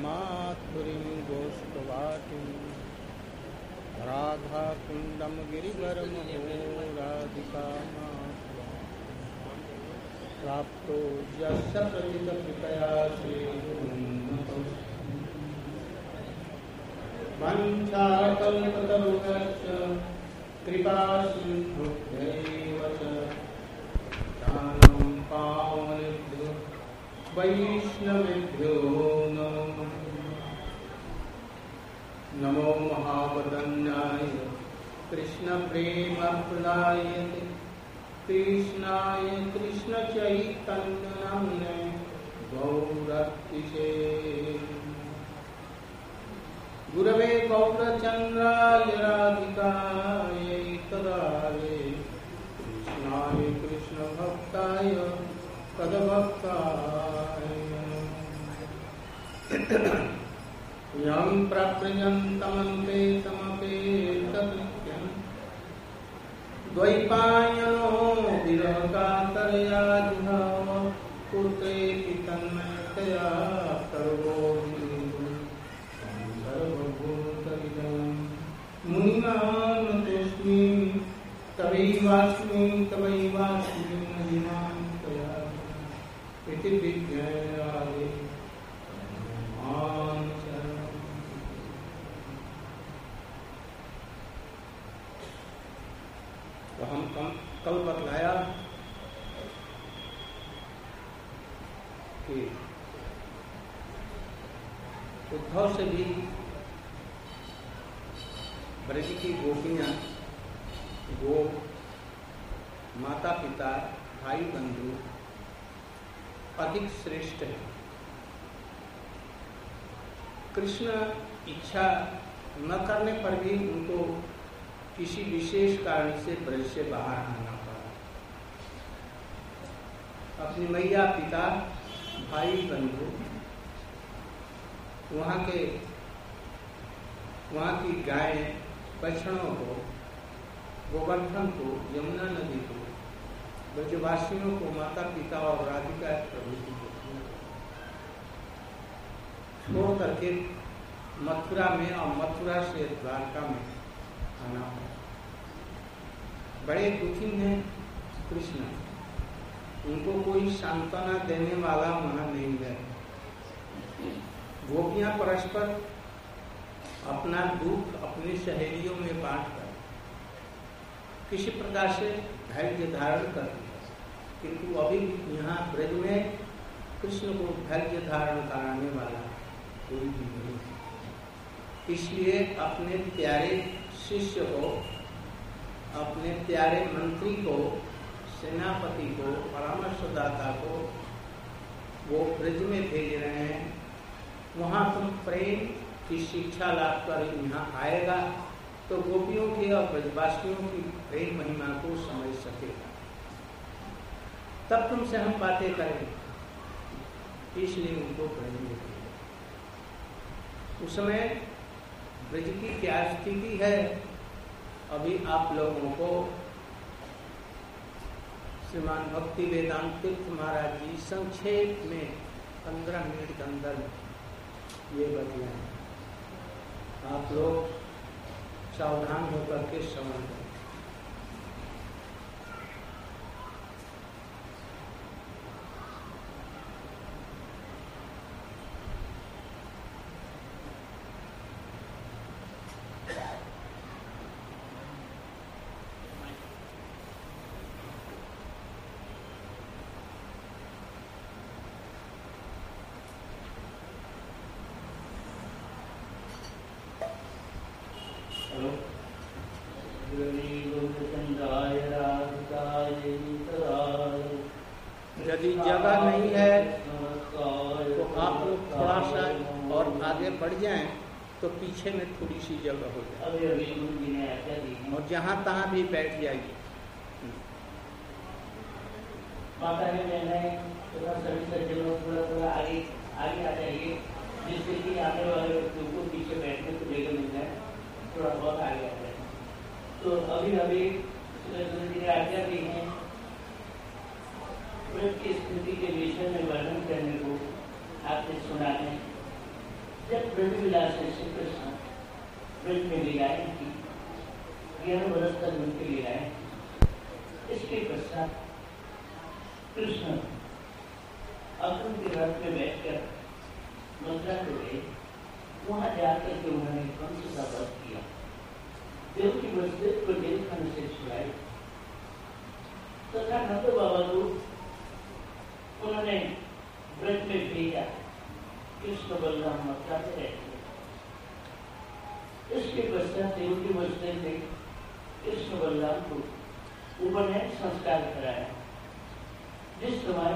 माथुरीं गोष्ठवाटिं राधाकुण्डं गिरिवरमहो राधिका प्राप्तो यस्य प्रथितकृपया श्रीगुरुं वञ्चाकल्पतरुश्च कृपासिन्धुभ्यैव च दानं पावनेभ्यो वैष्णवेभ्यो नमो महावदन्याय कृष्णप्रेमप्रदायते कृष्णाय कृष्णचैतन्यनाम्ने गौरतिशे गुरवे गौरचन्द्राय राधिकायै तदाय कृष्णाय कृष्णभक्ताय तद्भक्ताय यं प्रव्रजन्तमन्ते समपेतकृत्यं द्वैपायनो विरहकातरया जुहाव पुत्रेति तन्मयतया सर्वभूतविदं मुनिमानतोऽस्मि तवैवास्मि महिमां तया इति विज्ञाये तो हम कल बतलाया कि उद्धव से भी ब्रज की गोपियां गो माता पिता भाई बंधु अधिक श्रेष्ठ है। कृष्ण इच्छा न करने पर भी उनको किसी विशेष कारण से ब्रज से बाहर आना पड़ा। अपनी मैया पिता भाई बंधु वहाँ की गाय बछड़ों को गोवर्धन को यमुना नदी को ब्रजवासियों को माता पिता और राधिका प्रभु को छोड़ करके मथुरा में और मथुरा से द्वारका में आना पड़ा। बड़े दुखी हैं कृष्ण, उनको कोई सांत्वना देने वाला वहां नहीं है। गोपियां परस्पर अपना दुख अपनी सहेलियों में बांटकर किसी प्रकार से धैर्य धारण करती है, किंतु अभी यहाँ ब्रज में कृष्ण को धैर्य धारण कराने वाला कोई भी नहीं। इसलिए अपने प्यारे शिष्य को, अपने प्यारे मंत्री को, सेनापति को, परामर्शदाता को वो ब्रज में भेज रहे हैं। वहाँ तुम प्रेम की शिक्षा लाभ कर यहाँ आएगा तो गोपियों की और ब्रजवासियों की प्रेम महिमा को समझ सकेगा, तब तुमसे हम बातें करेंगे। इसलिए उनको ब्रज में भेजा। उस समय ब्रज की क्या स्थिति है अभी आप लोगों को श्रीमान भक्ति वेदांत तीर्थ महाराज जी संक्षेप में 15 मिनट के अंदर ये बतलाएं। आप लोग सावधान होकर के श्रवण करें। यदि जगह नहीं है तो आप लोग थोड़ा सा और आगे बढ़ जाएं तो पीछे में थोड़ी सी जगह हो जाए और जहाँ तहाँ भी बैठ जाइए। थोड़ा आगे आ जाइए, जिससे कि आने वाले व्यक्तियों को पीछे बैठने को जगह मिल जाए, थोड़ा बहुत आगे आ जाए। तो अभी आज्ञा दी है ब्रज की स्थिति के विषय में वर्णन करने को आपने सुना है। जब ब्रज विलास से कृष्ण ब्रज में लीलाएं की, 11 वर्ष तक उनकी लीलाएं, इसके पश्चात कृष्ण अर्जुन के रथ में बैठकर मथुरा को गए। वहां जाकर के उन्होंने कंस का वध किया, देव की वसुदेव को जेल खाने से छुड़ाई तथा नंद बाबा को उन्होंने ब्रज में भेजा। कृष्ण बलराम मथुरा में रहते। इसके पश्चात देव की वसुदेव ने कृष्ण बलराम को उपनयन संस्कार कराया। जिस समय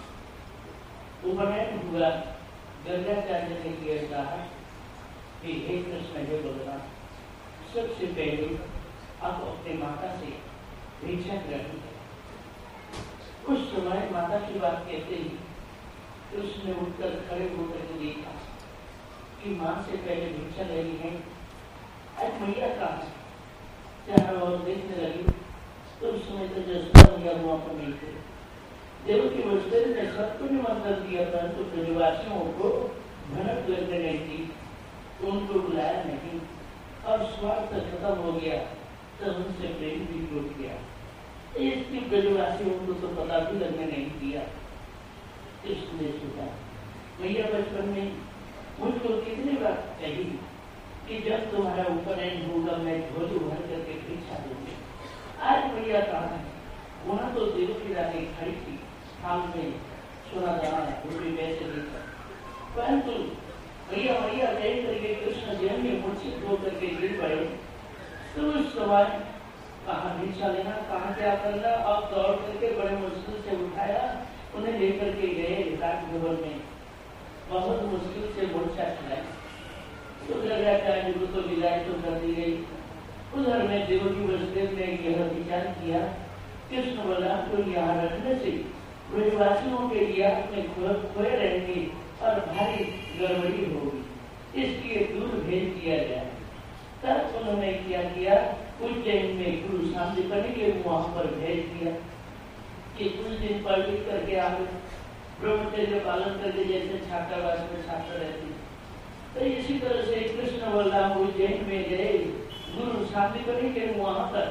उपनयन हुआ, गर्गाचार्य ने किया कहा कि हे कृष्ण हे बलराम, सबसे पहले आप अपने माता से भिक्षा ग्रहण करें। उस समय माता की बात कहते ही कृष्ण ने उठकर खड़े होकर के देखा कि मां से पहले भिक्षा लेनी है, आज मैया कहाँ है? चारों ओर देखने लगी तो उस समय तो जसोदा मैया वहां पर नहीं थे। देव की वसुदेव ने सबको निमंत्रण दिया, परंतु ब्रजवासियों को भनक करके नहीं दी, उनको बुलाया नहीं और स्वार्थ खत्म हो गया तो उनसे प्रेम भी टूट गया। इसकी ब्रजवासियों को तो पता भी लगने नहीं दिया। कृष्ण ने सोचा, मैया बचपन में मुझको कितनी बार कही कि जब तुम्हारा उपनयन होगा मैं झोली भर करके भिक्षा दूंगी। आज मैया कहाँ है? वहां तो देव की रानी खड़ी थी, थाल में सोना दाना रुपये पैसे देकर, परंतु मैया मैया कह करके कृष्ण जैन में मूर्छित होकर के गिर पड़े। तो उस समय कहाँ भिक्षा लेना, कहाँ क्या करना, अब दौड़ करके बड़े मुश्किल से उठाया, उन्हें लेकर के गए राजभवन में। बहुत मुश्किल से मूर्छा खिलाई तो गर्गाचार्य को तो विदाई तो कर दी गई। उधर में देव की वसुदेव ने यह विचार किया, कृष्ण बलराम को यहाँ रखने से ब्रजवासियों के लिए अपने खोए रहेंगे और भारी गड़बड़ी होगी, इसलिए दूर भेज दिया जाए। तब उन्होंने क्या किया, उज्जैन में गुरु सांदीपनि के वहां पर भेज दिया कि कुछ दिन पढ़ लिख करके आप ब्रह्मचर्य पालन करके जैसे छात्रावास में छात्र रहते। तो इसी तरह से कृष्ण बलराम उज्जैन में गए, गुरु सांदीपनि के वहां पर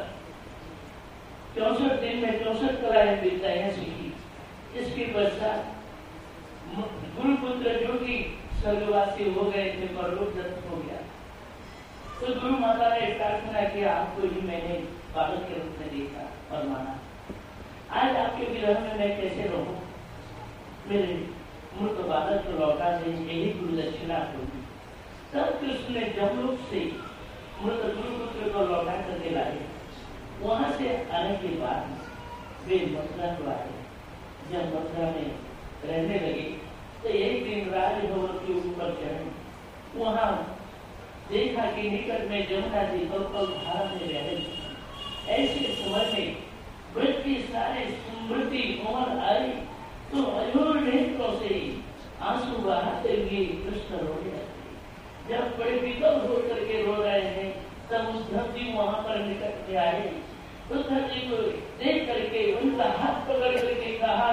64 दिन में 64 कलाएं विद्याएं सीखी। इसके पश्चात गुरुपुत्र जो कि स्वर्गवासी हो गए थे, परलोक दत्त हो गया। तो गुरु माता ने प्रार्थना किया, आपको ही मैंने बालक के रूप में देखा और माना, आज आपके विरह में मैं कैसे रहूं? मेरे मूर्ख बालक को लौटा दे, यही गुरु दक्षिणा होगी। तब कृष्ण ने जमलोक से मृत गुरुपुत्र को लौटा करके लाए। वहां से आने के बाद वे मथुरा को आए। जब मथुरा में रहने लगे तो एक दिन राजभवन के ऊपर चढ़े। वहां देखा कि निकट में जमुना जी पल धारा में रह रही। ऐसे समय में ब्रज की सारी स्मृति उमड़ आई तो अजोर नेत्रों से आंसू बहाते हुए कृष्ण रोने लगे। जब बड़े विकल होकर के रो रहे हैं तब उद्धव जी वहां पर निकट में आए। उद्धव जी को देख करके उनका हाथ पकड़ करके कहा,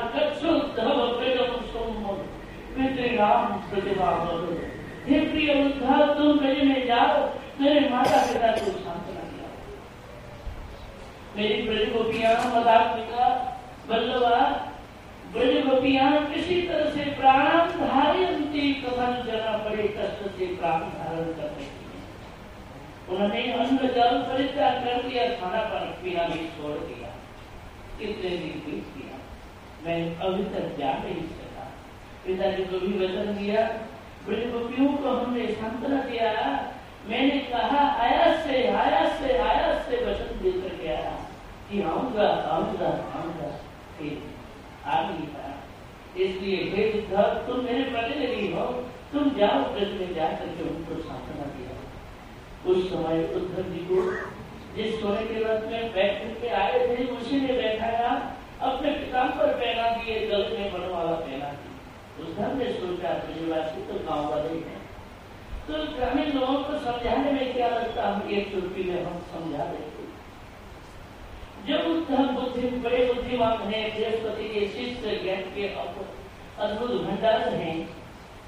हे प्रिय उद्धव, तुम ब्रज में जाओ, मेरे माता पिता को सांत्वना दिया। मेरी ब्रज गोपियां मदात्मिका बल्लवा ब्रज गोपियां किसी तरह से प्राण धारयंती, कथन जना बड़े कष्ट से प्राण धारण कर रही। उन्होंने अन्न जल परित्याग कर दिया, खाना पीना भी छोड़ दिया। कितने दिन बीत गया, मैं अभी तक जा नहीं सका। पिताजी को भी वचन दिया, ब्रज गोपियों को हमने सांत्वना दिया। मैंने कहा आयास से वचन देकर के आया कि आऊंगा, फिर आ नहीं पाया। इसलिए हे उद्धव, तुम मेरे प्रतिनिधि हो, तुम जाओ ब्रज में जाकर के उनको सांत्वना दिया। उस समय उद्धव जी को जिस सोने के रथ में बैठ के आए थे उसी ने बैठाया, अपने पीताम्बर पहना दिए, गले में बनवाला पहना दिया। उद्धव ने सोचा ब्रजवासी तो गाँव वाले हैं, तो ग्रामीण लोगों को समझाने में क्या लगता, हम एक चुटकी में हम समझा देते। जब उद्धव बड़े बुद्धिमान है, बृहस्पति के शिष्य ज्ञान के अद्भुत भंडार हैं,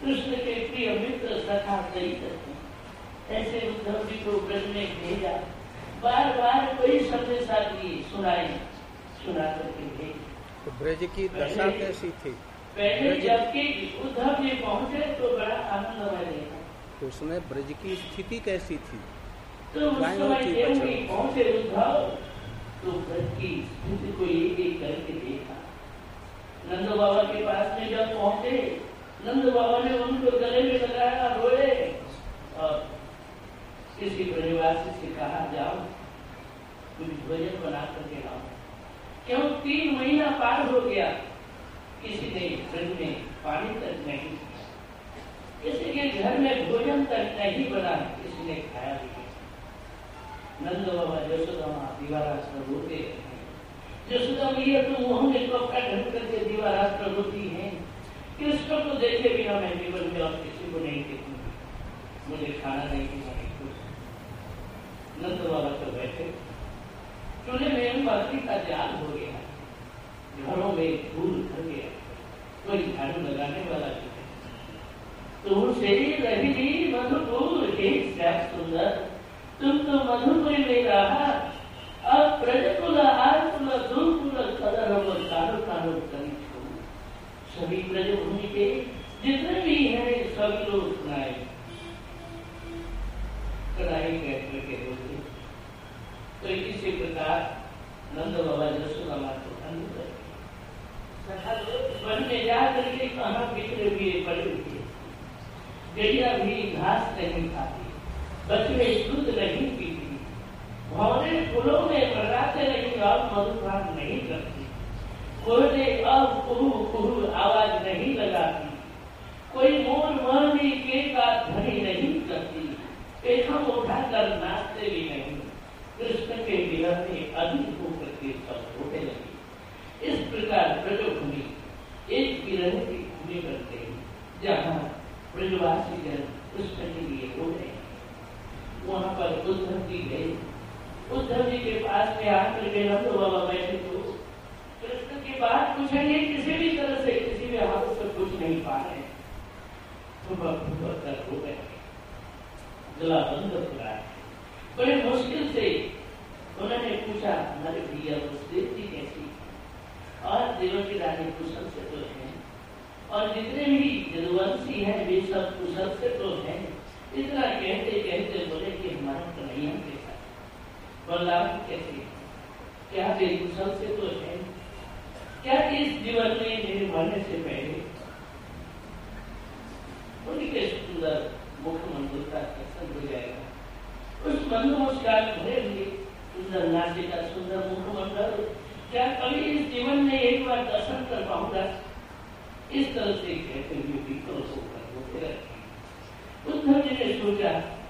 कृष्ण के प्रिय मित्र सखा दईरथ, ऐसे उद्धव जी को ब्रज में भेजा, बार बार कोई संदेशा दिए, सुना करके भेज। तो ब्रज की दशा कैसी थी? पहले जबकि उद्धव जी पहुंचे तो बड़ा आनंदमय देखा। तो उसमें ब्रज की स्थिति कैसी थी? तो उस समय पहुंचे उद्धव तो ब्रज की स्थिति को एक करके देखा। नंद बाबा के पास में जब पहुंचे, नंद बाबा ने उनको गले में लगाया, रोए और किसी ब्रजवासी से कहा, जाओ कुछ भोजन बना करके लाओ। क्यों 3 महीना पार हो गया, किसी ने ब्रज में पानी तक नहीं, किसी के घर में भोजन तक नहीं बना, किसी ने खाया भी नहीं। नंद बाबा यशोदा माँ दीवारास्त्र रोते हैं। यशोदा मैया तो मुंह में कपड़ा ढक करके दीवारास्त्र रोती है। कृष्ण को देखे बिना मैं जीवन में और किसी को नहीं देखूंगी, मुझे खाना नहीं पीना नहीं कुछ। नंद बाबा तो बैठे, चूल्हे में मछली का जाल हो गया, घरों में धूल भर गया, कोई झाड़ू लगाने वाला नहीं। तुम से रही मधुपुर हे श्याम सुंदर, तुम तो मधुपुर में रहा, अब प्रजकुल आकुल दुर्कुल कदर कानो कानो करी छो। सभी ब्रजभूमि के जितने भी हैं सभी लोग सुनाए, कड़ाई कहकर के रोते। तो इसी प्रकार नंद बाबा यशोदा माँ को वन में जा करके कहाँ बिखरे हुए पड़े हुए, गैया भी घास नहीं खाती, बछड़े दूध नहीं पीती, भौरे फूलों में बरसाते नहीं और मधुपान नहीं करती, कोयले अब कुहू कुहू आवाज नहीं लगाती, कोई मोर मोरनी के का ध्वनि नहीं करती, पेखम उठाकर नाचते भी नहीं। कृष्ण के विरह में अधिक होकर के सब रोने लगे। इस प्रकार ब्रजभूमि एक विरह की भूमि बनते हैं, जहाँ ब्रजवासी जन कृष्ण के लिए रो रहे हैं। वहाँ पर उद्धव जी गए, उद्धव जी के पास में आकर के नंद बाबा बैठे तो कृष्ण की बात पूछेंगे, किसी भी तरह से किसी भी हालत से कुछ नहीं पा रहे, रो रहे, गला बंद हो रहा है। बड़े मुश्किल से उन्होंने पूछा, हमारे भैया वसुदेव जी कैसी और देवकी रानी कुशल से तो है, और जितने भी यदुवंशी हैं वे सब कुशल से तो हैं। इतना कहते कहते बोले कि हमारा कन्हैया कैसा, बलराम कैसे, क्या वे कुशल से तो है, क्या इस जीवन में मेरे मरने से पहले उनके सुंदर मुखमंडल का दर्शन हो जाएगा। उस मंदमुस्कान भरे हुए सुंदर नासिका, सुंदर मुखमंडल, क्या कभी इस जीवन में एक बार दर्शन कर पाऊंगा? इस तरह से कहते हुए विकल होकर रोते रहे। उद्धव जी ने सोचा,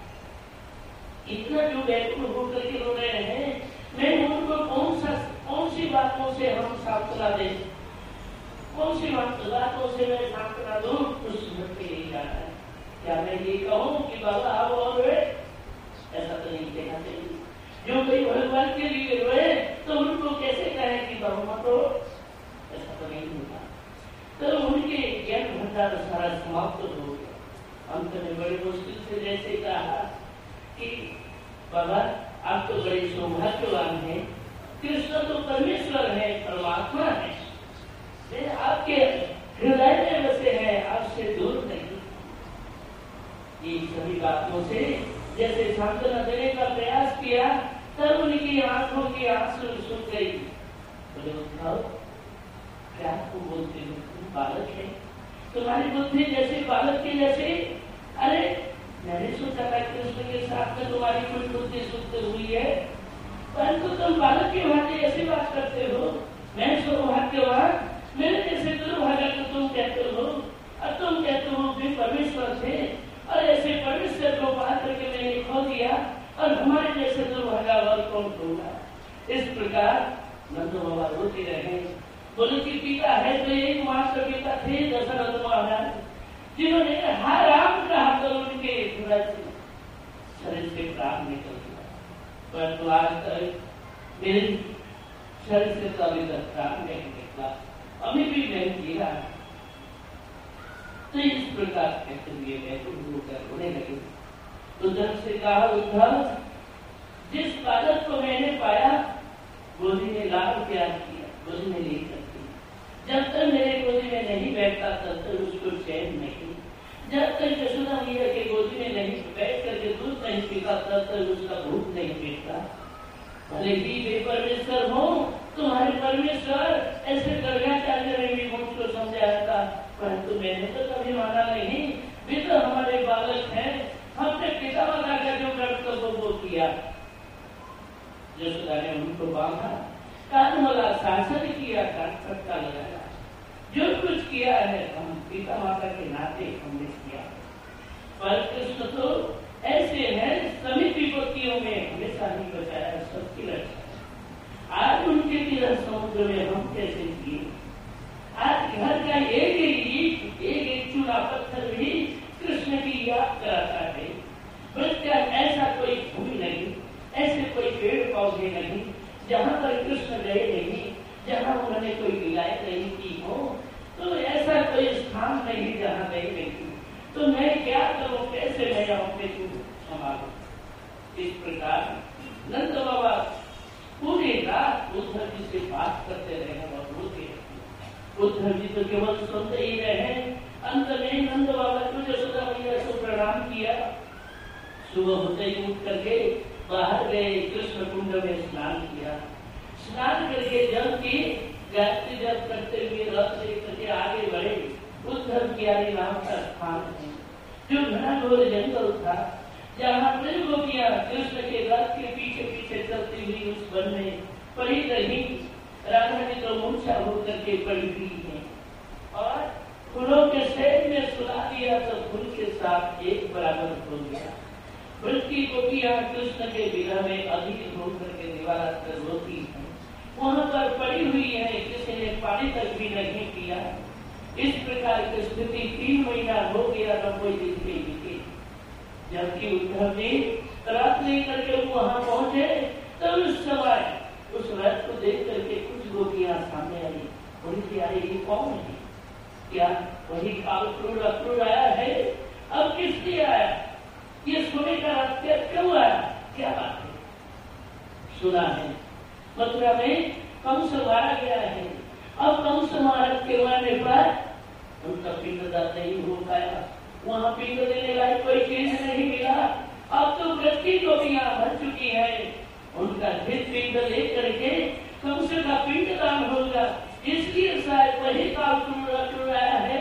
इतना जो व्याकुल होकर के रो रहे हैं, मैं उनको कौन सी बातों से हम सांत्वना दें, कौन सी बातों से मैं सांत्वना दूं? कुछ समझ के नहीं जा रहा है। क्या मैं ये कहूँ कि बाबा आप और वे? ऐसा तो नहीं कहना चाहिए। जो कोई भगवान के लिए रोए तो उनको कैसे कहें कि बाबा मत रो? ऐसा तो नहीं होता। तो उनके ज्ञान भंडार सारा समाप्त हो गया। अंत में बड़ी मुश्किल से जैसे कहा कि बाबा आप तो बड़े सौभाग्यवान हैं, कृष्ण तो परमेश्वर है, परमात्मा है, वे आपके हृदय में बसे हैं, आपसे दूर नहीं। ये सभी बातों से जैसे सांत्वना देने का प्रयास किया, तब उनकी आंखों की आंसू सूख गई। बोले उद्धव, क्या आपको बोलते हो, तुम बालक है, तुम्हारी बुद्धि जैसे बालक की जैसे। अरे मैंने सोचा था कृष्ण के साथ में तुम्हारी कोई बुद्धि सुप्त हुई है, परंतु तुम बालक की भांति ऐसी बात करते हो। मैं सौभाग्यवान, मेरे जैसे दुर्भाग्य को तुम कहते हो, और तुम कहते हो कि परमेश्वर थे और ऐसे परमेश्वर को पा करके मैंने खो दिया, और हमारे जैसे दुर्भाग्यवान कौन होगा? इस प्रकार नंद बाबा रोते रहे। बोले कि पिता है तो एकमात्र पिता थे दशरथ महाराज, जिन्होंने हर राम कहा तो उनके हृदय से शरीर से प्राण निकल गया, परंतु आज तक मेरे शरीर से अभी तक प्राण नहीं निकला, अभी भी मैं जी रहा। तो इस प्रकार कहते हुए बैठे होने लगे। उद्धव से कहा, उद्धव जिस बालक को मैंने पाया गोदी में लाल प्यार किया, गोदी में नहीं करती, जब तक मेरे गोदी में नहीं बैठता तब तक उसको चैन नहीं, जब तक यशोदा मैया के गोदी में नहीं बैठ करके दूध नहीं पीता तब तक उसका भूख नहीं मिटता। भले ही वे परमेश्वर हो, तुम्हारे परमेश्वर ऐसे गर्भाचार्य ने भी मुझको समझाया था, परंतु मैंने तो कभी माना नहीं। वे तो हमारे बालक हैं, हमने पिता माता का जो कर्तव्य वो किया। यशोदा ने उनको बांधा, कान वाला शासन किया, फटका लगाया, जो कुछ किया है हम पिता माता के नाते हमने किया। पर कृष्ण तो ऐसे हैं, सभी विपत्तियों में हमेशा ही बचाया, सबकी रक्षा। आज उनके तीर समुद्र में हम कैसे जिए? आज घर का एक चूना पत्थर भी कृष्ण की याद कराता है। बच्चा ऐसा कोई भूमि नहीं, ऐसे कोई पेड़ पौधे नहीं जहाँ पर कृष्ण गए नहीं, जहाँ उन्होंने कोई विलायत नहीं की हो, तो ऐसा कोई स्थान नहीं जहाँ गए नहीं। तो मैं क्या करूं, कैसे मैं अपने को संभालूं? इस प्रकार नंद बाबा पूरी रात उद्धव जी से बात करते रहे और रोते रहे। उद्धव जी तो केवल सुनते ही रहे। अंत में नंद बाबा को यशोदा मैया को प्रणाम किया। सुबह होते ही उठ करके बाहर गए, कृष्ण कुंड में स्नान किया। स्नान करके जल की गायत्री जप करते हुए रथ लेकर के आगे बढ़े। उद्धव कियारी नाम का स्थान है, जो घना घोर जंगल था, जहाँ गोपियां कृष्ण के रथ के पीछे पीछे चलती हुई उस वन में पड़ी रही। राधा जी तो मूर्छा होकर के पड़ी हुई है और फूलों के सेज में सुला दिया तो फूल के साथ एक बराबर हो गया। ब्रज की गोपियां कृष्ण के विरह में अधिक घूम करके निवारा कर रोती है, वहां पर पड़ी हुई है, किसी ने पानी तक भी नहीं पिया। इस प्रकार की स्थिति 3 महीना हो गया, 90 दिन के बीते। जबकि उद्धव जी रथ लेकर के वहां पहुंचे तो उस समय उस रथ को देख करके कुछ गोपियां सामने आई। उनकी आई, ये कौन है? क्या वही काल क्रूर आया है? अब किस लिए आया? ये सोने का रथ क्यों आया? क्या बात है? सुना है मथुरा में कंस मारा गया है। अब कंस महाराज के मारने पर उनका पिंडदान नहीं हो पाया, वहां पिंड देने लायक कोई चीज नहीं मिला। अब तो ब्रज की गोपियां मर चुकी है, उनका फिर पिंड लेकर के कंस का पिंडदान होगा, इसलिए शायद वही काल क्रूर आया है।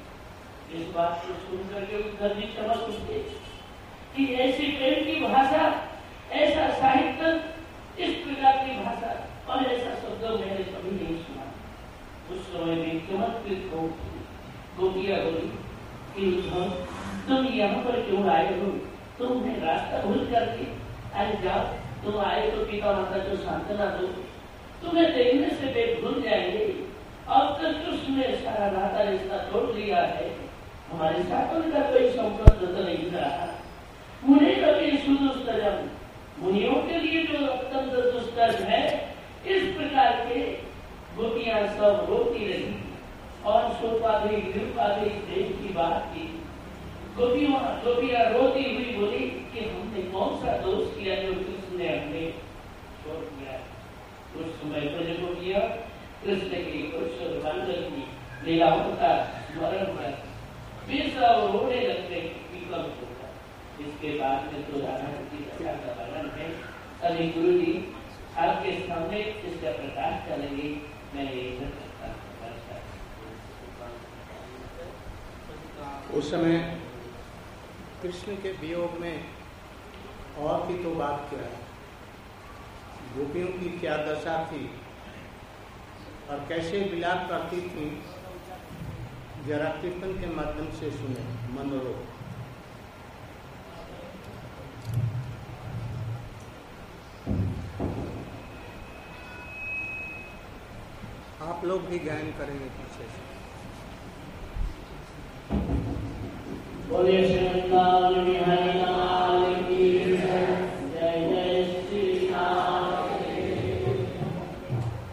इस बात को सुनकर के उद्धव जी समझ उठे कि ऐसी प्रेम की भाषा, ऐसा साहित्य, इस प्रकार की भाषा और ऐसा शब्द मैंने कभी नहीं सुना। उस समय में चमत्कृत गोपियां बोली कि उद्धव तुम यहाँ पर क्यों आए हो? तुमने रास्ता भूल करके अरे जाओ, तुम आए तो पिता माता को सांत्वना दो, तुम्हें देखने से वे भूल जाएंगे। अब तक उसने सारा नाता रिश्ता तोड़ लिया है, हमारे साथ उनका कोई संपर्क तो नहीं रहा। मुझे कभी सुदुष्कर्म, मुनियों के लिए जो अत्यंत दुष्कर्म है, इस प्रकार के गोपियां सब रोती रही और सोपाधि विरूपाधि प्रेम की बात की। गोपियां रोती हुई बोली कि हमने कौन सा दोष किया जो कृष्ण ने हमने छोड़ दिया। उस समय पर गोपियां कृष्ण की की लीलाओं का स्मरण कर वे सब रोने लगते विकल्प होगा। इसके बाद में तो राधा की कथा का वर्णन है। अभी गुरु जी आपके सामने इसका प्रकाश करेंगे। मैं ये करता हूँ। उस समय कृष्ण के वियोग में और भी तो बात क्या है, गोपियों की क्या दशा थी और कैसे विलाप करती थी, जरा कीर्तन के माध्यम से सुने मनोरोग। आप लोग भी गायन करेंगे पीछे से। बोले श्रीमंदाल बिहारी लाल की जय, जय श्री राम।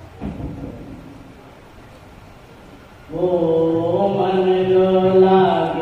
वो मन जो लागे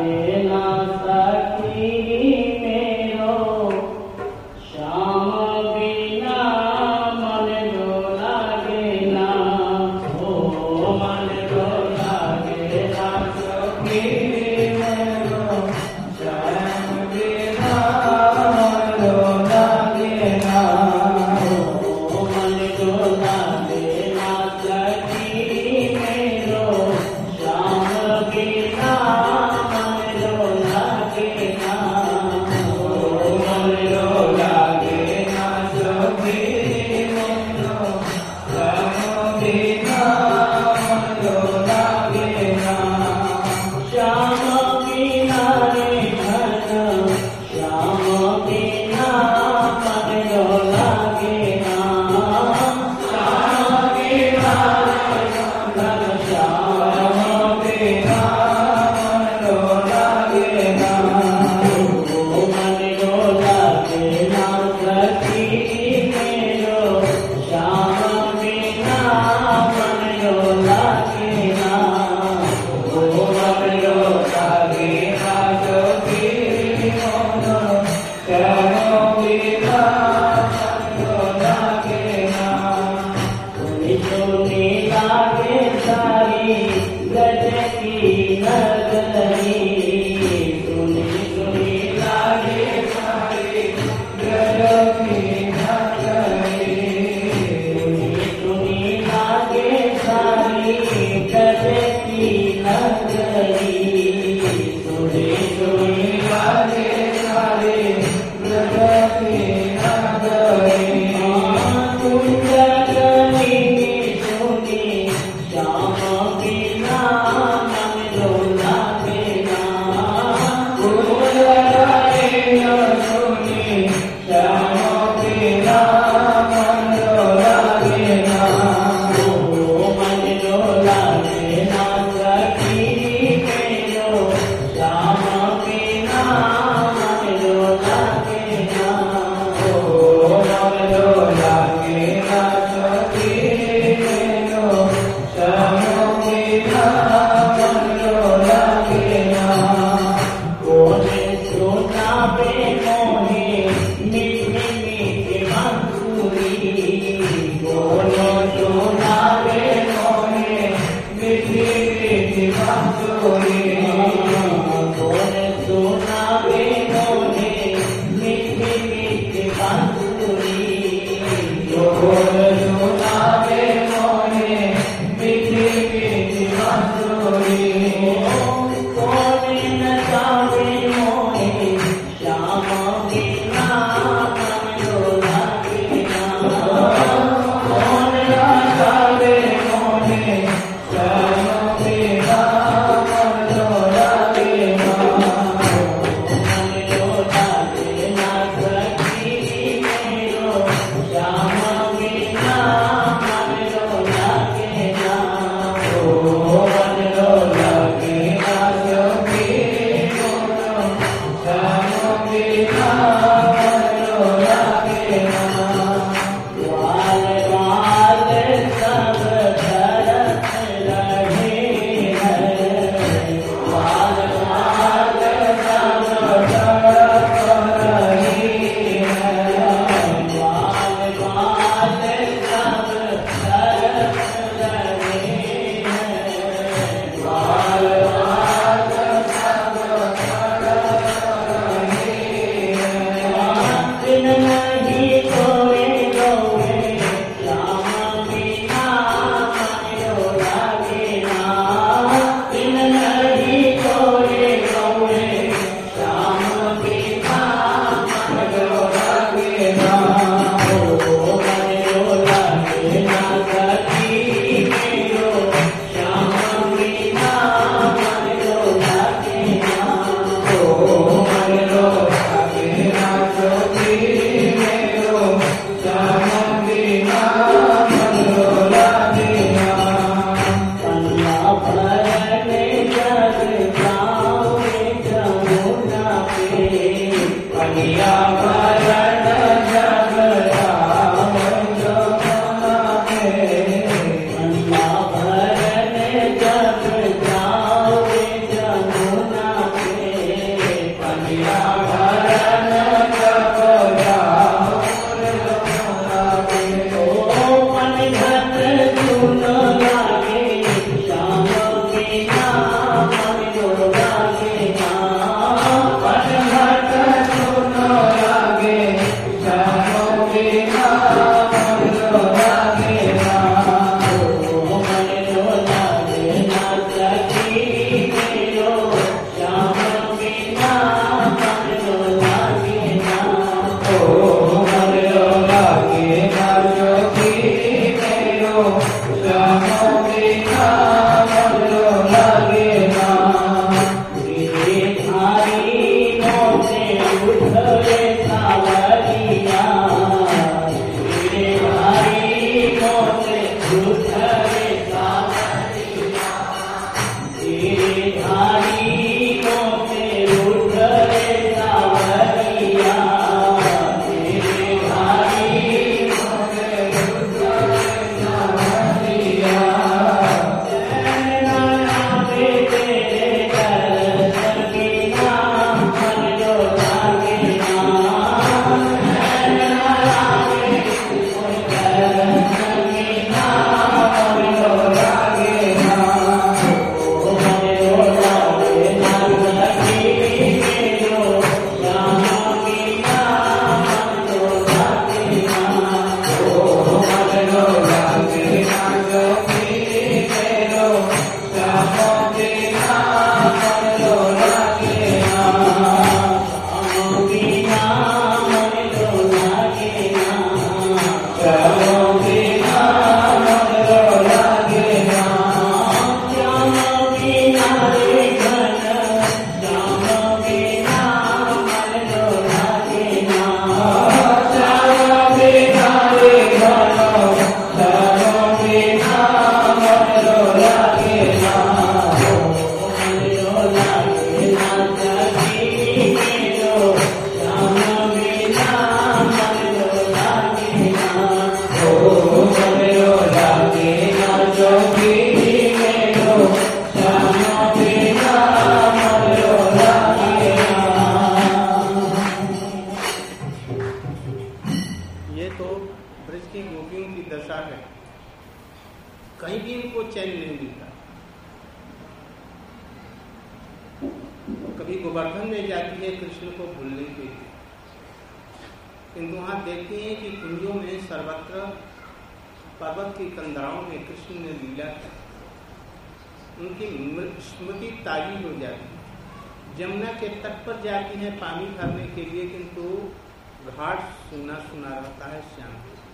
गोवर्धन ले जाती है कृष्ण को भूलने के लिए। किंतु वहाँ देखते हैं कि कुंजों में सर्वत्र पर्वत की कंदराओं में कृष्ण ने लीला की, उनकी स्मृति ताजी हो जाती है। जमुना के तट पर जाती है पानी भरने के लिए, किंतु घाट सूना सूना रहता है श्याम।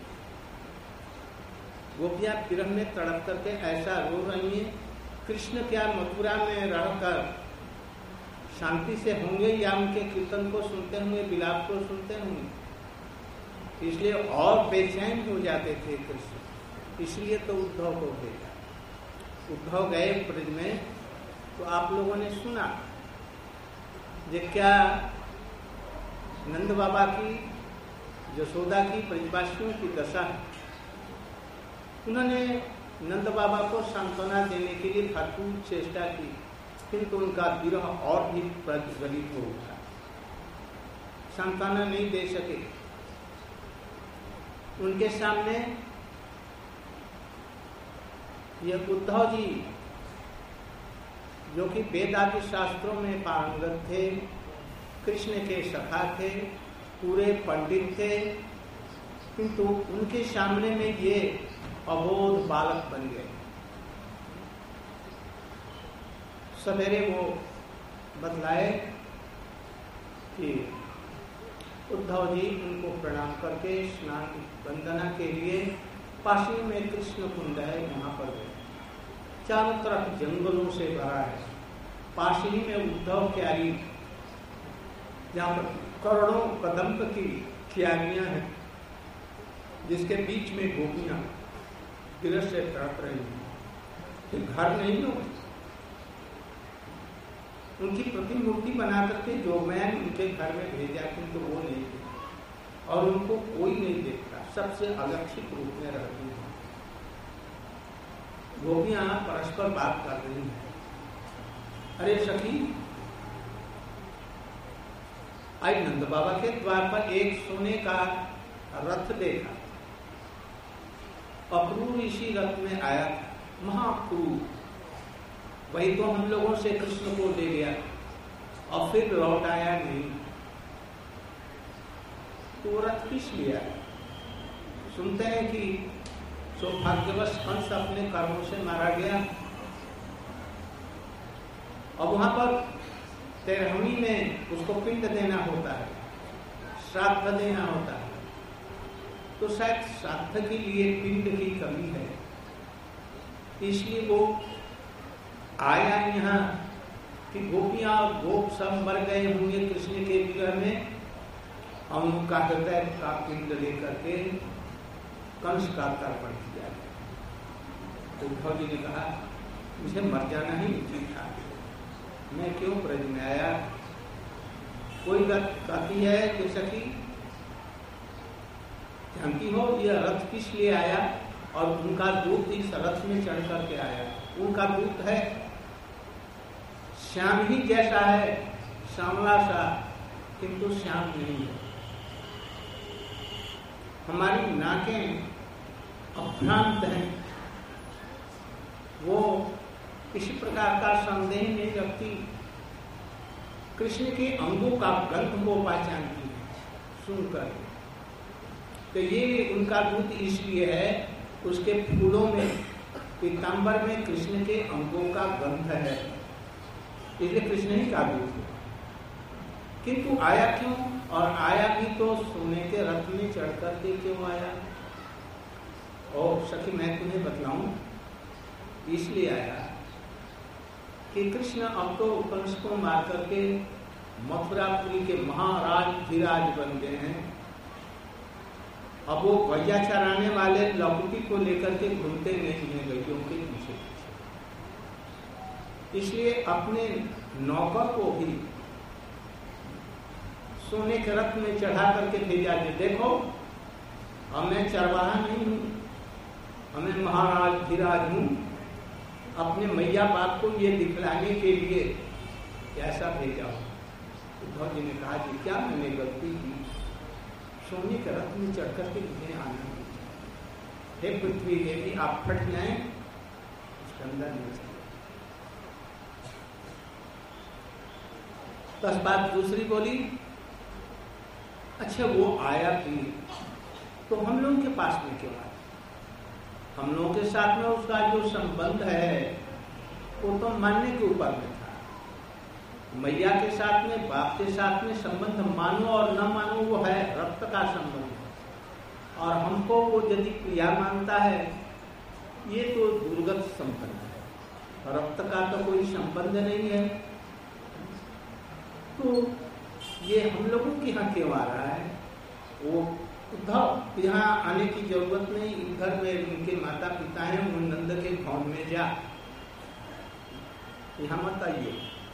गोपियां विरह में तड़प करके ऐसा रो रही हैं, कृष्ण क्या मथुरा में रहकर शांति से होंगे या उनके कीर्तन को सुनते होंगे, विलाप को सुनते होंगे। इसलिए और बेचैन हो जाते थे कृष्ण। इसलिए तो उद्धव को भेजा। उद्धव गए ब्रज में, तो आप लोगों ने सुना जे क्या नंद बाबा की, यशोदा की, ब्रजवासियों की दशा है। उन्होंने नंद बाबा को सांत्वना देने के लिए भरपूर चेष्टा की, किंतु उनका विरह और भी प्रज्वलित हो उठा, सांत्वना नहीं दे सके। उनके सामने ये उद्धव जी, जो कि वेद आदि शास्त्रों में पारंगत थे, कृष्ण के सखा थे, पूरे पंडित थे, किंतु उनके सामने में ये अबोध बालक बन गए। सवेरे वो बतलाए कि उद्धव जी उनको प्रणाम करके स्नान वंदना के लिए पासी में कृष्ण कुंड है, वहां पर गए। चारों तरफ जंगलों से भरा है। पासी में उद्धव क्यारी, जहाँ पर करोड़ों कदम्ब की क्यारियां हैं, जिसके बीच में गोपियां गिरस से तड़प रही हैं। घर नहीं हो, उनकी प्रतिमूर्ति बना करके जोगमैन उनके घर में भेजा, किंतु वो नहीं देखा और उनको कोई नहीं देखता, सबसे अलक्षित रूप में रहती हैं। गोपियां परस्पर बात कर रही हैं, अरे सखी, आज नंद बाबा के द्वार पर एक सोने का रथ देखा, अक्रूर इसी रथ में आया था, महाक्रूर, वही तो हम लोगों से कृष्ण को ले गया और फिर लौट आया नहीं। तो रथ किस लिया? सुनते हैं कि सौभाग्यवश कंस अपने कर्मों से मारा गया और वहां पर 13वीं में उसको पिंड देना होता है, श्राद्ध देना होता है। तो शायद श्राद्ध के लिए पिंड की कमी है, इसलिए वो आया यहाँ कि गोपियां गोप सब मर गए होंगे कृष्ण के विरह में, और उनका हृदय का पिंड लेकर के कंस का तर्पण किया। तो उद्धव जी ने कहा, मुझे मर जाना ही उचित था, मैं क्यों ब्रज में आया। कोई कहती है कि सखी जानती हो यह रथ किस लिए आया, और उनका दूत इस रथ में चढ़ करके आया। उनका दूत है श्याम ही जैसा है, श्यामला सा, किंतु श्याम नहीं है। हमारी नाकें अभ्रांत हैं, वो किसी प्रकार का संदेह नहीं रखती, कृष्ण के अंगों का गंध को पहचानती है सुनकर। तो ये उनका दूत इसलिए है, उसके फूलों में, पीतांबर में कृष्ण के अंगों का गंध है, इसलिए कृष्ण ही का दूत है। किंतु आया क्यों? और आया भी तो सोने के रथ में चढ़ करके क्यों आया? और सखी मैं तुम्हें बतलाऊं, इसलिए आया कि कृष्ण अब तो कंस को मार करके मथुरापुरी के महाराज धीराज बन गए हैं। अब वो गैया चराने वाले लौकुटी को लेकर के घूमते नहीं हैं गैयों के पीछे। इसलिए अपने नौकर को भी सोने के रथ में चढ़ा करके भेजा दे, देखो अब मैं चरवाहा नहीं हूं, हमें महाराज धीराज हूं, अपने मैया बाप को ये दिखलाने के लिए ऐसा भेजा। उद्धव जी ने कहा जी क्या मैंने गलती की, सोने के रथ में चढ़ करके मुझे आना। हे पृथ्वी देवी, आप फट जाएं, उसके अंदर नहीं। बस बात दूसरी बोली, अच्छा वो आया भी तो हम लोगों के पास में क्यों आया? हम लोगों के साथ में उसका जो संबंध है वो तो मानने के ऊपर में था। मैया के साथ में, बाप के साथ में संबंध मानो और न मानो वो है रक्त का संबंध, और हमको वो यदि प्रिया मानता है ये तो दुर्गत संबंध है, रक्त का तो कोई संबंध नहीं है। तो ये हम लोगों के यहाँ क्यों आ रहा है? वो उद्धव यहाँ आने की जरूरत नहीं, इधर में उनके माता पिता हैं, वो नंद के भवन में जा, यहाँ मत आइए,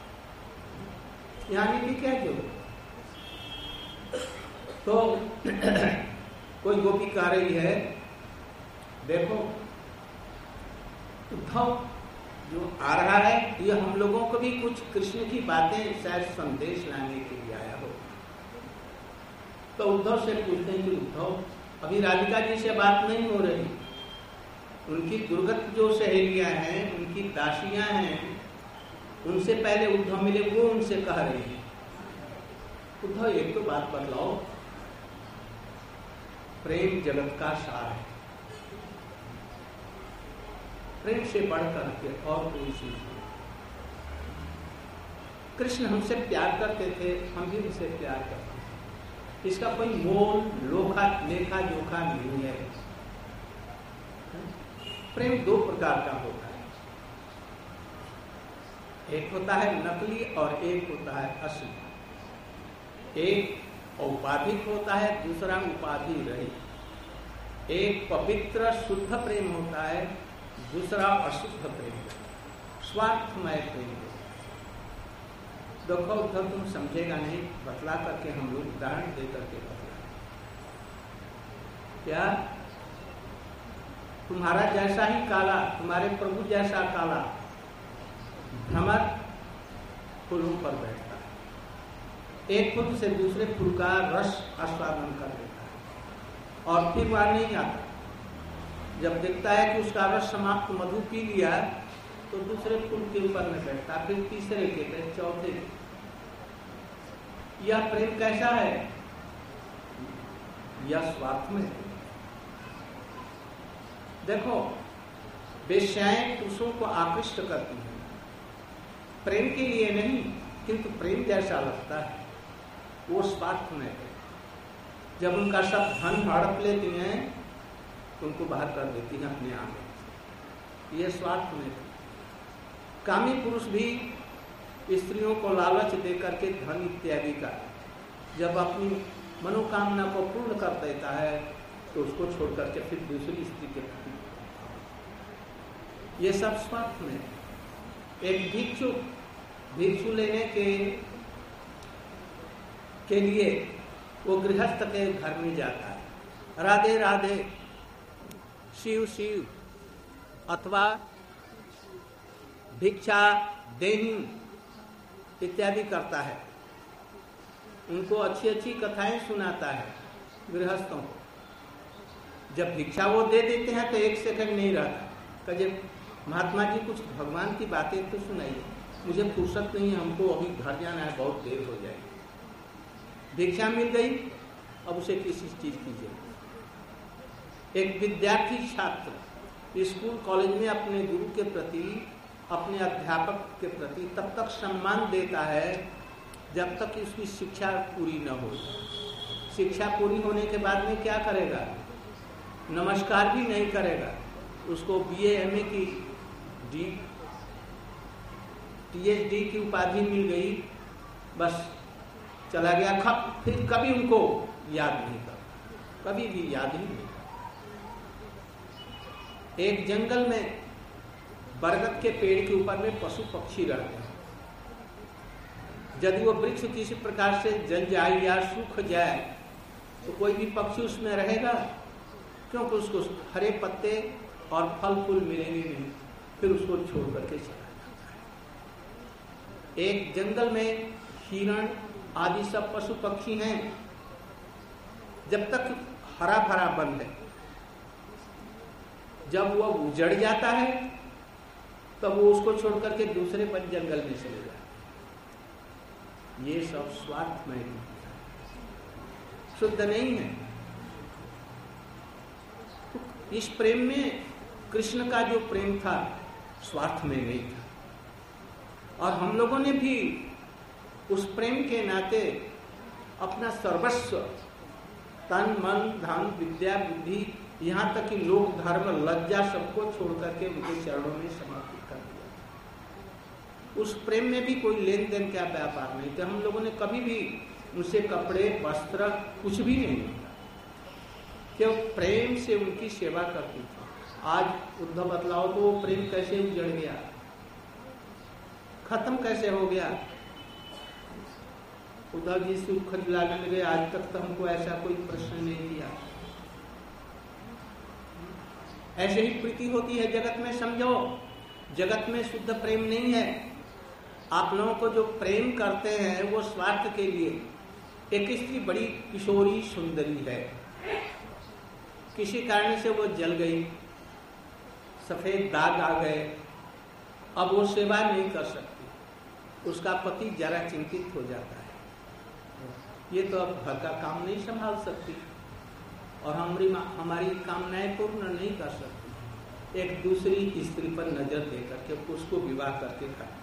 यहाँ आने की क्या जरूरत? तो कोई गोपी कह रही है, देखो उद्धव जो आ रहा है ये हम लोगों को भी कुछ कृष्ण की बातें शायद संदेश लाने के लिए आया हो। तो उद्धव से पूछते हैं कि उद्धव अभी राधिका जी से बात नहीं हो रही, उनकी दुर्गत जो सहेलियां हैं, उनकी दासियां हैं, उनसे पहले उद्धव मिले, वो उनसे कह रही है उद्धव एक तो बात बतलाओ, प्रेम जगत का सार है, प्रेम से बढ़कर के और कोई चीज नहीं। कृष्ण हमसे प्यार करते थे, हम भी उनसे प्यार करते थे, इसका कोई मोल लोखा लेखा जोखा नहीं है। प्रेम दो प्रकार का होता है, एक होता है नकली और एक होता है असली। एक औपाधिक होता है, दूसरा उपाधि रहित। एक पवित्र शुद्ध प्रेम होता है, दूसरा अशुद्ध प्रेम, स्वार्थमय प्रेम। देखो उद्धव तुम समझेगा नहीं, बतला करके हम लोग उदाहरण दे करके बतला। क्या तुम्हारा जैसा ही काला, तुम्हारे प्रभु जैसा काला भ्रमर फूलों पर बैठता है, एक फूल से दूसरे फूल का रस आस्वादन कर देता है और फिर वह नहीं आता। जब देखता है कि उसका रस समाप्त, मधु पी लिया, तो दूसरे फूल के ऊपर में बैठता, फिर तीसरे के, फिर चौथे। यह प्रेम कैसा है? यह स्वार्थ में है। देखो वेश्याएं पुरुषों को आकृष्ट करती हैं, प्रेम के लिए नहीं, किंतु प्रेम जैसा लगता है वो स्वार्थ में है। जब उनका सब धन हड़प लेती हैं तो उनको बाहर कर देती हैं अपने आगे, ये स्वार्थ में है। कामी पुरुष भी स्त्रियों को लालच दे करके धन इत्यादि का जब अपनी मनोकामना को पूर्ण कर देता है तो उसको छोड़ करके फिर दूसरी स्त्री के प्रति, ये सब स्वार्थ में है। एक भिक्षु लेने के लिए वो गृहस्थ के घर में जाता है, राधे राधे, शिव शिव, अथवा भिक्षा देही इत्यादि करता है, उनको अच्छी अच्छी कथाएं सुनाता है गृहस्थों को। जब भिक्षा वो दे देते हैं तो एक सेकंड नहीं रहता, कहे महात्मा जी कुछ भगवान की बातें तो सुनाइए, मुझे फुर्सत नहीं है, हमको अभी घर जाना है, बहुत देर हो जाएगी। भिक्षा मिल गई, अब उसे किसी चीज की जरूरत। एक विद्यार्थी छात्र स्कूल कॉलेज में अपने गुरु के प्रति, अपने अध्यापक के प्रति तब तक सम्मान देता है जब तक उसकी शिक्षा पूरी न हो। शिक्षा पूरी होने के बाद में क्या करेगा? नमस्कार भी नहीं करेगा। उसको बीए एमए की पीएचडी की उपाधि मिल गई, बस चला गया, फिर कभी उनको याद नहीं करता, कभी भी याद ही नहीं। एक जंगल में बरगद के पेड़ के ऊपर में पशु पक्षी रहते हैं। यदि वो वृक्ष किसी प्रकार से जल जाए या सूख जाए तो कोई भी पक्षी उसमें रहेगा, क्योंकि उसको हरे पत्ते और फल फूल मिलेंगे नहीं, फिर उसको छोड़ करके चला जाता है। एक जंगल में हिरण आदि सब पशु पक्षी हैं, जब तक हरा भरा वन है, जब वह उजड़ जाता है तब वो उसको छोड़ करके दूसरे वन जंगल में चले जाते। ये सब स्वार्थमय शुद्ध नहीं है। तो इस प्रेम में कृष्ण का जो प्रेम था स्वार्थ में नहीं था, और हम लोगों ने भी उस प्रेम के नाते अपना सर्वस्व, तन मन धन विद्या बुद्धि, यहाँ तक कि लोक धर्म लज्जा सबको छोड़ करके उनके चरणों में समर्पित कर दिया। उस प्रेम में भी कोई लेन देन का व्यापार नहीं था। हम लोगों ने कभी भी उनसे कपड़े वस्त्र कुछ भी नहीं लिया, क्यों? प्रेम से उनकी सेवा करती थी। आज उद्धव बतलाओ तो वो प्रेम कैसे उजड़ गया, खत्म कैसे हो गया। उद्धव जी सुख दिलाने लगे, आज तक तो हमको ऐसा कोई प्रश्न नहीं किया। ऐसे ही प्रीति होती है जगत में। समझो, जगत में शुद्ध प्रेम नहीं है। आप लोगों को जो प्रेम करते हैं वो स्वार्थ के लिए। एक स्त्री बड़ी किशोरी सुंदरी है, किसी कारण से वो जल गई, सफेद दाग आ गए, अब वो सेवा नहीं कर सकती। उसका पति जरा चिंतित हो जाता है, ये तो अब घर का काम नहीं संभाल सकती और हमारी कामनाएं पूर्ण नहीं कर सकती। एक दूसरी स्त्री पर नजर देकर के उसको विवाह करके कर।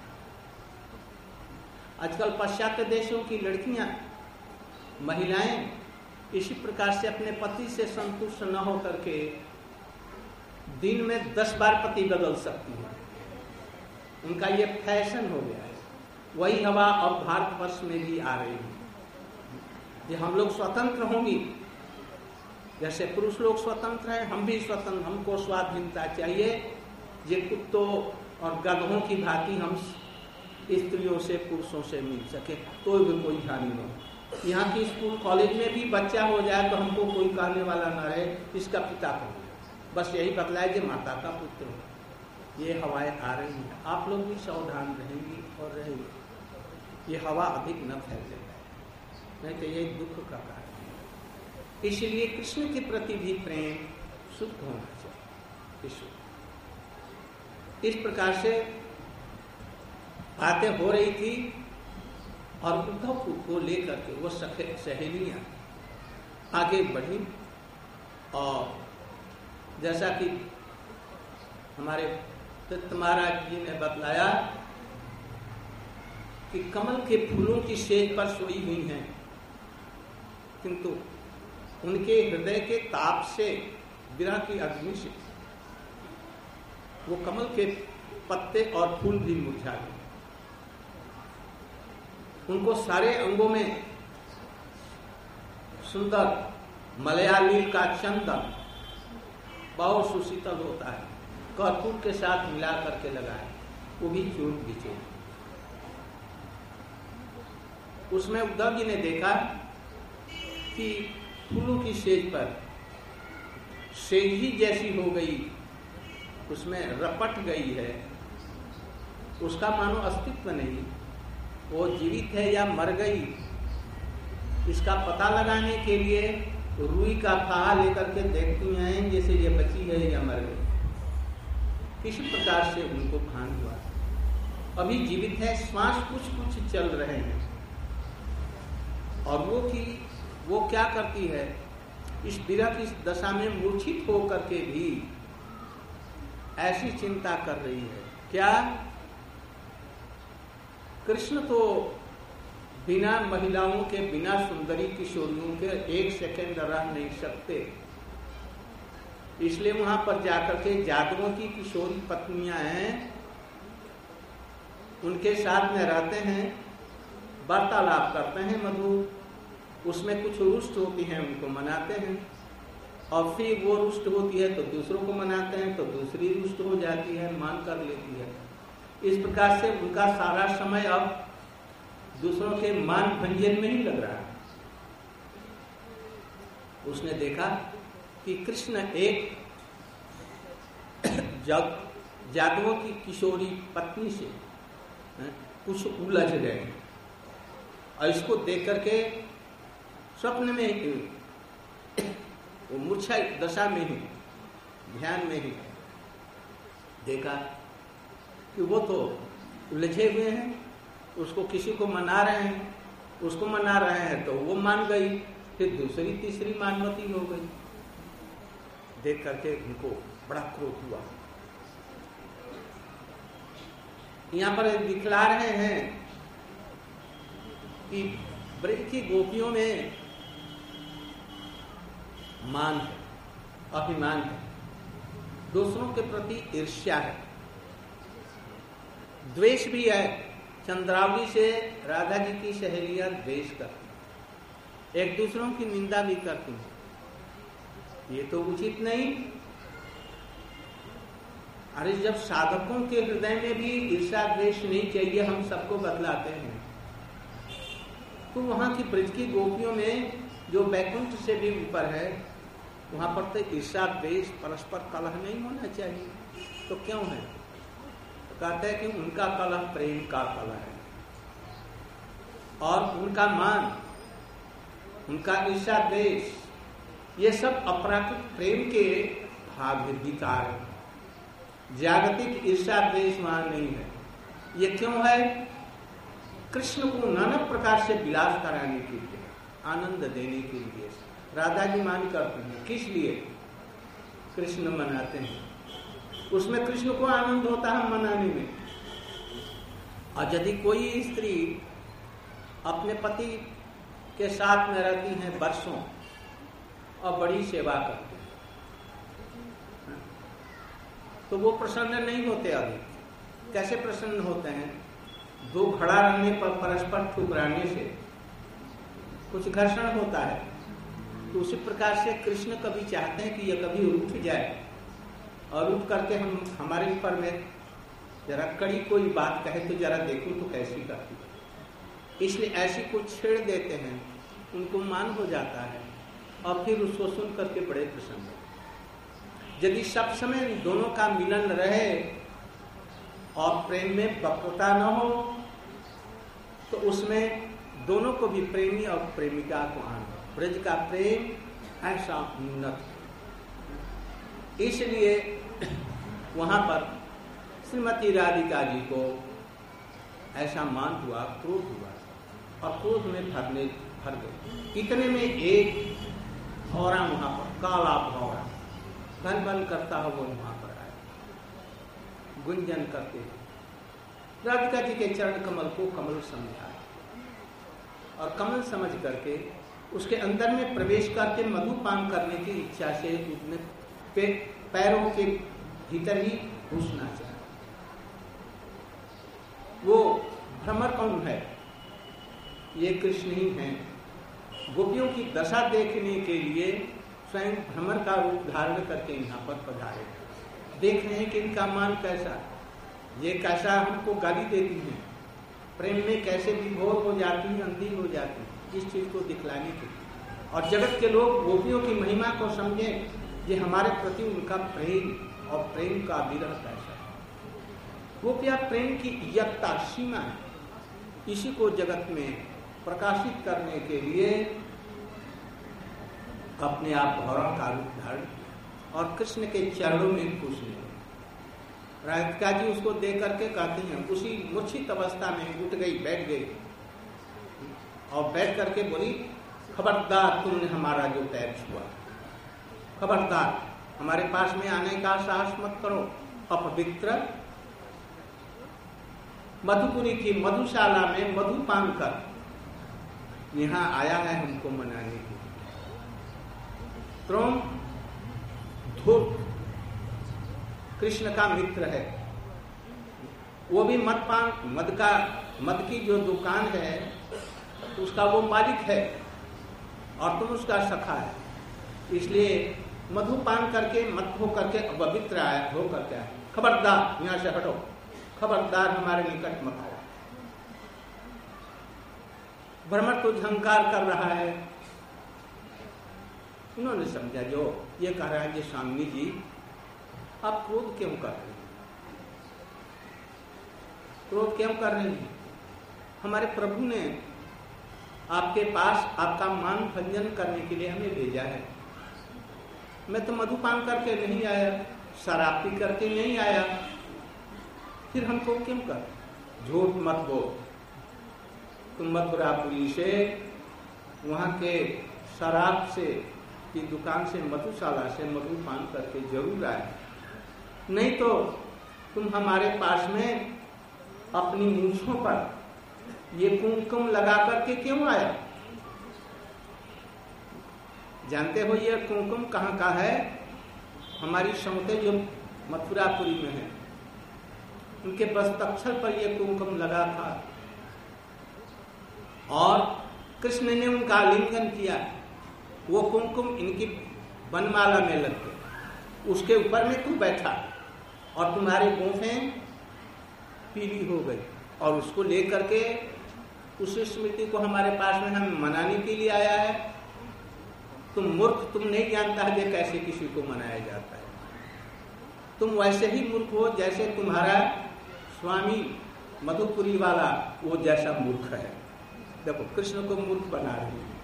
आजकल पाश्चात्य देशों की लड़कियां, महिलाएं इसी प्रकार से अपने पति से संतुष्ट न होकर के दिन में 10 बार पति बदल सकती है। उनका ये फैशन हो गया है। वही हवा अब भारतवर्ष में भी आ रही है। ये हम लोग स्वतंत्र होंगी, जैसे पुरुष लोग स्वतंत्र हैं, हम भी स्वतंत्र, हमको स्वाधीनता चाहिए। ये कुत्तों और गधों की भांति हम स्त्रियों से पुरुषों से मिल सके तो भी कोई हानि नहीं। यहाँ की स्कूल कॉलेज में भी बच्चा हो जाए तो हमको कोई कहने वाला न रहे इसका पिता कौन है, बस यही बतलाए कि माता का पुत्र हो। ये हवाएं आ रही हैं, आप लोग भी सावधान रहेंगी और रहेंगे। ये हवा अधिक न फैले, नहीं तो ये दुख का कारण है। इसलिए कृष्ण के प्रति भी प्रेम शुद्ध होना चाहिए। इस प्रकार से बातें हो रही थी और उद्धव को लेकर के वो सहेलियां आगे बढ़ी। और जैसा कि हमारे दत्त महाराज जी ने बतलाया कि कमल के फूलों की सेज पर सोई हुई हैं, किंतु उनके हृदय के ताप से, विरह की अग्नि से वो कमल के पत्ते और फूल भी मुरझा गए। उनको सारे अंगों में सुंदर मलयाली का चंदन बहुत सुशीतल होता है, कपूर के साथ मिला करके लगाए, वो भी चूर्ण बिचूर्ण। उसमें उद्धव जी ने देखा कि फूलों की सेज पर सेज ही जैसी हो गई, उसमें रपट गई है, उसका मानो अस्तित्व नहीं, वो जीवित है या मर गई, इसका पता लगाने के लिए रुई का फाहा लेकर के देखती हैं जैसे ये बची है या मर गई। किसी प्रकार से उनको भान हुआ, अभी जीवित है, श्वास कुछ कुछ चल रहे हैं। और वो क्या करती है, इस विरह की दशा में मूर्छित होकर के भी ऐसी चिंता कर रही है। क्या कृष्ण तो बिना महिलाओं के, बिना सुंदरी किशोरियों के एक सेकंड रह नहीं सकते, इसलिए वहां पर जाकर के जादवों की किशोरी पत्नियां हैं, उनके साथ में रहते हैं, वार्तालाप करते हैं मधुर, उसमें कुछ रुष्ट होती हैं उनको मनाते हैं, और फिर वो रुष्ट होती है तो दूसरों को मनाते हैं, तो दूसरी रुष्ट हो जाती है, मान कर लेती है। इस प्रकार से उनका सारा समय अब दूसरों के मान भंजन में ही लग रहा है। उसने देखा कि कृष्ण एक जादवों की किशोरी पत्नी से कुछ उलझ गए, और इसको देख करके स्वप्न में ही, वो मूर्छा दशा में ही, ध्यान में ही देखा कि वो तो उलझे हुए हैं उसको किसी को मना रहे हैं, उसको मना रहे हैं तो वो मान गई, फिर दूसरी तीसरी मानवती हो गई। देख करके उनको बड़ा क्रोध हुआ। यहां पर दिखला रहे हैं कि ब्रज की गोपियों में मान है, अभिमान है, दूसरों के प्रति ईर्ष्या है, द्वेष भी है। चंद्रावली से राधा जी की सहेलियां द्वेष करती, एक दूसरों की निंदा भी करती हैं। ये तो उचित नहीं। अरे जब साधकों के हृदय में भी ईर्ष्या द्वेष नहीं चाहिए, हम सबको बतलाते हैं, तो वहां की ब्रज की गोपियों में जो वैकुंठ से भी ऊपर है, वहां पर तो ईर्ष्या द्वेष परस्पर कलह नहीं होना चाहिए। तो क्यों है? तो कहते हैं कि उनका कलह प्रेम का कलह है, और उनका मान, उनका ईर्ष्या द्वेष, ये सब अपराकृत प्रेम के भाग विकार है। जागतिक ईर्ष्या द्वेष वहां नहीं है। ये क्यों है? कृष्ण को नाना प्रकार से विलास कराने के लिए, आनंद देने के लिए राधा जी मान करते हैं। किस लिए? कृष्ण मनाते हैं, उसमें कृष्ण को आनंद होता है मनाने में। और यदि कोई स्त्री अपने पति के साथ में रहती हैं वर्षों और बड़ी सेवा करती है, तो वो प्रसन्न नहीं होते। अधिक कैसे प्रसन्न होते हैं? दो खड़ा रहने पर परस्पर ठुकराने से कुछ घर्षण होता है। तो उसी प्रकार से कृष्ण कभी चाहते हैं कि यह कभी उठ जाए, और उठ करके हमारे ऊपर में जरा कड़ी कोई बात कहे तो जरा देखूं तो कैसी करती है। इसलिए ऐसी कुछ छेड़ देते हैं, उनको मान हो जाता है, और फिर उसको सुन करके बड़े प्रसन्न होते। यदि सब समय दोनों का मिलन रहे और प्रेम में वक्रता न हो, तो उसमें दोनों को भी, प्रेमी और प्रेमिका को आनंद। ब्रज का प्रेम ऐसा उन्नत, इसलिए वहां पर श्रीमती राधिका जी को ऐसा मान हुआ, क्रोध हुआ, और क्रोध में भर गए। इतने में एक भौरा वहां पर, काला भौरा बल बल करता हो, वो वहां पर आया, गुंजन करते हुए राधिका जी के चरण कमल को कमल समझा, और कमल समझ करके उसके अंदर में प्रवेश करके मधुपान करने की इच्छा से उसने पैरों के भीतर ही घुसना चाहा। वो भ्रमर कौन है? ये कृष्ण ही हैं। गोपियों की दशा देखने के लिए स्वयं भ्रमर का रूप धारण करके यहाँ पर पधारे। देख रहे हैं कि इनका मान कैसा, ये कैसा हमको गाली देती हैं, प्रेम में कैसे विभोर हो जाती है, अंधी हो जाती है, इस चीज को दिखलाने के लिए। और जगत के लोग गोपियों की महिमा को समझें, ये हमारे प्रति उनका प्रेम और प्रेम का विरह कैसा है। गोपिया प्रेम की यत्ता सीमा है, इसी को जगत में प्रकाशित करने के लिए अपने आप भौरा का रूप धारण किया और कृष्ण के चरणों में खुश हुए। राधिका जी उसको देख करके कहती हैं, उसी मूर्छित अवस्था में उठ गई, बैठ गई, और बैठ करके बोली, खबरदार तुमने हमारा जो पैर छुआ, खबरदार हमारे पास में आने का साहस मत करो। अपवित्र मधुपुरी की मधुशाला में मधुपान कर यहाँ आया है हमको मनाने के लिए। त्रोम धूप कृष्ण का मित्र है, वो भी मद की जो दुकान है उसका वो मालिक है, और तुम उसका सखा है, इसलिए मधुपान करके मत हो करके अपवित्र आया हो करके आया। खबरदार यहाँ से हटो, खबरदार हमारे निकट मत आओ। भ्रमर को झंकार कर रहा है। उन्होंने समझा, जो ये कह रहा है कि स्वामी जी आप क्रोध क्यों कर रहे हैं, क्रोध क्यों कर रहे हैं? हमारे प्रभु ने आपके पास आपका मान भंजन करने के लिए हमें भेजा है। मैं तो मधुपान करके नहीं आया, शराब पी करके नहीं आया, फिर हमको क्यों कर? झूठ मत बोल, तुम मथुरापुरी से, वहां के शराब से की दुकान से, मधुशाला से मधुपान करके जरूर आए, नहीं तो तुम हमारे पास में अपनी मूंछों पर ये कुमकुम लगा करके क्यों आया? जानते हो ये कुमकुम कहाँ का है? हमारी संगते जो मथुरापुरी में है, उनके बस्तक्षर पर यह कुमकुम लगा था और कृष्ण ने उनका आलिंगन किया। वो कुमकुम इनकी बनमाला में लग गए, उसके ऊपर में तू बैठा और तुम्हारी गोफें पीली हो गई, और उसको लेकर के उस स्मृति को हमारे पास में हम मनाने के लिए आया है। तुम मूर्ख, तुम नहीं जानता है कि कैसे किसी को मनाया जाता है। तुम वैसे ही मूर्ख हो जैसे तुम्हारा स्वामी मधुपुरी वाला वो जैसा मूर्ख है। देखो कृष्ण को मूर्ख बना रही है।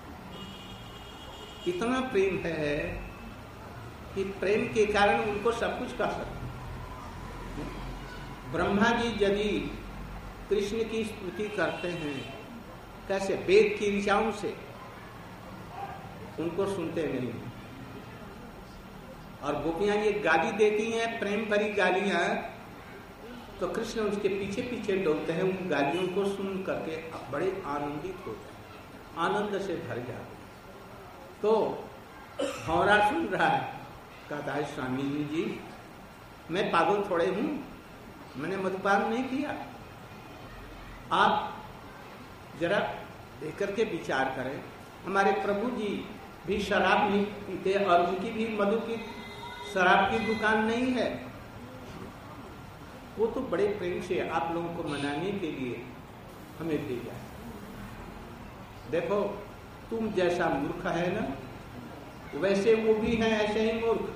इतना प्रेम है कि प्रेम के कारण उनको सब कुछ कर सकते। ब्रह्मा जी यदि कृष्ण की स्तुति करते हैं, कैसे? वेद की ऋचाओं से, उनको सुनते नहीं। और गोपियां ये गाली देती हैं, प्रेम भरी गालियां, तो कृष्ण उसके पीछे पीछे डोलते हैं। उन गालियों को सुन करके बड़े आनंदित होते हैं, आनंद से भर जाते हैं। तो भंवरा सुन रहा है, कहता है स्वामी जी मैं पागल थोड़े हूं, मैंने मधुपान नहीं किया। आप जरा देख के विचार करें, हमारे प्रभु जी भी शराब नहीं पीते और उनकी भी मधु की शराब की दुकान नहीं है। वो तो बड़े प्रेम से आप लोगों को मनाने के लिए हमें भेजा है। देखो तुम जैसा मूर्ख है ना, वैसे वो भी हैं ऐसे ही मूर्ख।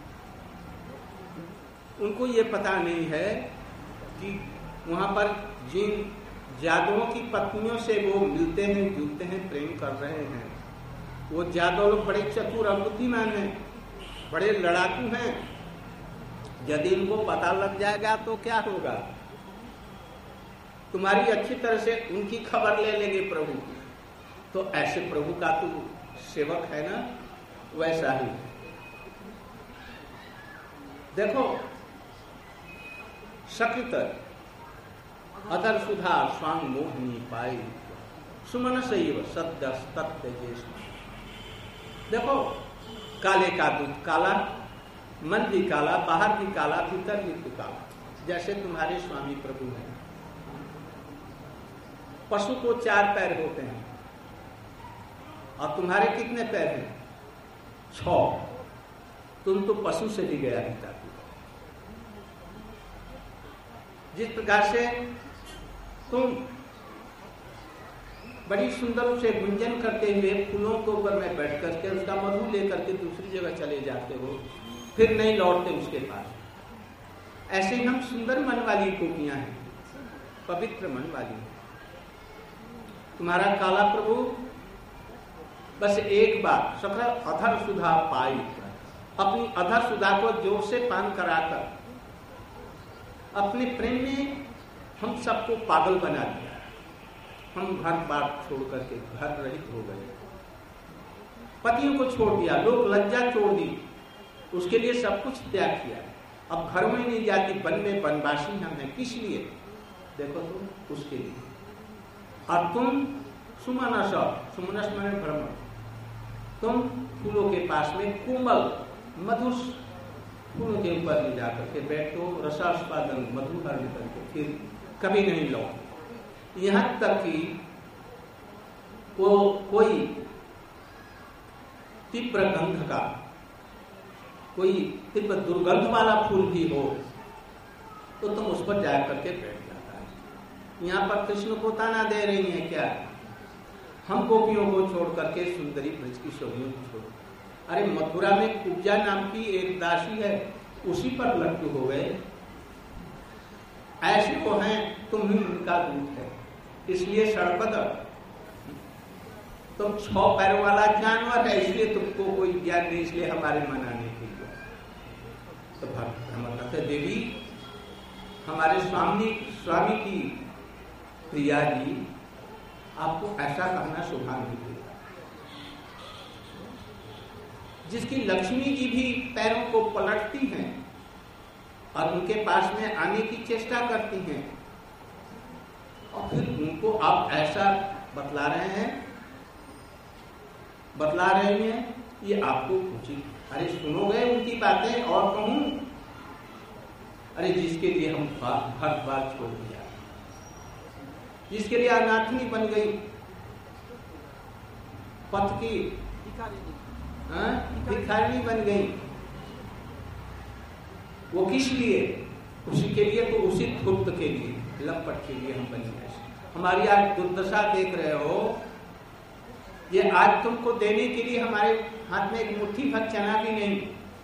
उनको ये पता नहीं है कि वहां पर जिन जादुओं की पत्नियों से वो मिलते हैं, जुलते हैं, प्रेम कर रहे हैं, वो जादव लोग बड़े चतुर और बुद्धिमान हैं, बड़े लड़ाकू हैं। यदि इनको पता लग जाएगा तो क्या होगा? तुम्हारी अच्छी तरह से उनकी खबर ले लेंगे प्रभु। तो ऐसे प्रभु का तू सेवक है ना, वैसा ही देखो। सकृत अधर सुधा स्वांग मोहनी पाई, सुमन सैव सद्य तत्व। देखो काले का दूध काला, मन भी काला, बाहर भी काला, भीतर भी काला, जैसे तुम्हारे स्वामी प्रभु हैं। पशु को 4 पैर होते हैं और तुम्हारे कितने पैर हैं? 6। तुम तो पशु से भी गया नहीं था। जिस प्रकार से तुम बड़ी सुंदर से गुंजन करते हुए फूलों के ऊपर में बैठ करके उसका मधु लेकर के दूसरी जगह चले जाते हो, फिर नहीं लौटते उसके पास, ऐसे ही हम सुंदर मन वाली गोपियां हैं, पवित्र मन वाली। तुम्हारा काला प्रभु बस एक बार सकल अधर सुधा पाई, अपनी अधर सुधा को जोर से पान कराकर अपने प्रेम में हम सबको पागल बना दिया। हम घर बार छोड़ करके घर रहित हो गए, पतियों को छोड़ दिया, लोग लज्जा छोड़ दी, उसके लिए सब कुछ त्याग किया। अब घर में नहीं जाती, वन में वनवासी हम हैं। किस लिए? देखो तुम उसके लिए। और तुम सुमनस, सुमनस माने भ्रमण, तुम फूलों के पास में कोमल मधुर फूलों के ऊपर ले जाकर के बैठो, रसास्वादन मधु हरण करके फिर कभी नहीं लौट। यहाँ तक कि कोई तीव्र गंध का, कोई तीव्र दुर्गंध वाला फूल भी हो तो तुम उस पर जा करके बैठ जाता है। यहाँ पर कृष्ण को ताना दे रही है क्या? हम गोपियों को छोड़ करके सुंदरी ब्रज की शोभियों को छोड़। अरे मथुरा में कुब्जा नाम की एक दासी है, उसी पर लट्टू हो गए। ऐसे को हैं, तुम ही उनका दूत है, इसलिए सड़पद तुम 6 पैरों वाला जानवर है, इसलिए तुमको कोई ज्ञान नहीं, इसलिए हमारे मनाने के लिए। तो हम कहते देवी हमारे स्वामी की प्रिया जी आपको ऐसा कहना शोभा नहीं देगा। जिसकी लक्ष्मी जी भी पैरों को पलटती हैं और उनके पास में आने की चेष्टा करती हैं, और फिर उनको आप ऐसा बतला रहे हैं, ये आपको उचित? अरे सुनोगे उनकी बातें और कहूं? अरे जिसके लिए हम भारद्वाज छोड़ दिया, जिसके लिए अनाथनी बन गई, पथ की भिखारिणी बन गई, वो किस लिए? उसी के लिए, तो उसी धूर्त के लिए, लपट के लिए हम बने। हमारी आज दुर्दशा देख रहे हो, ये आज तुमको देने के लिए हमारे हाथ में एक मुट्ठी भर चना भी नहीं,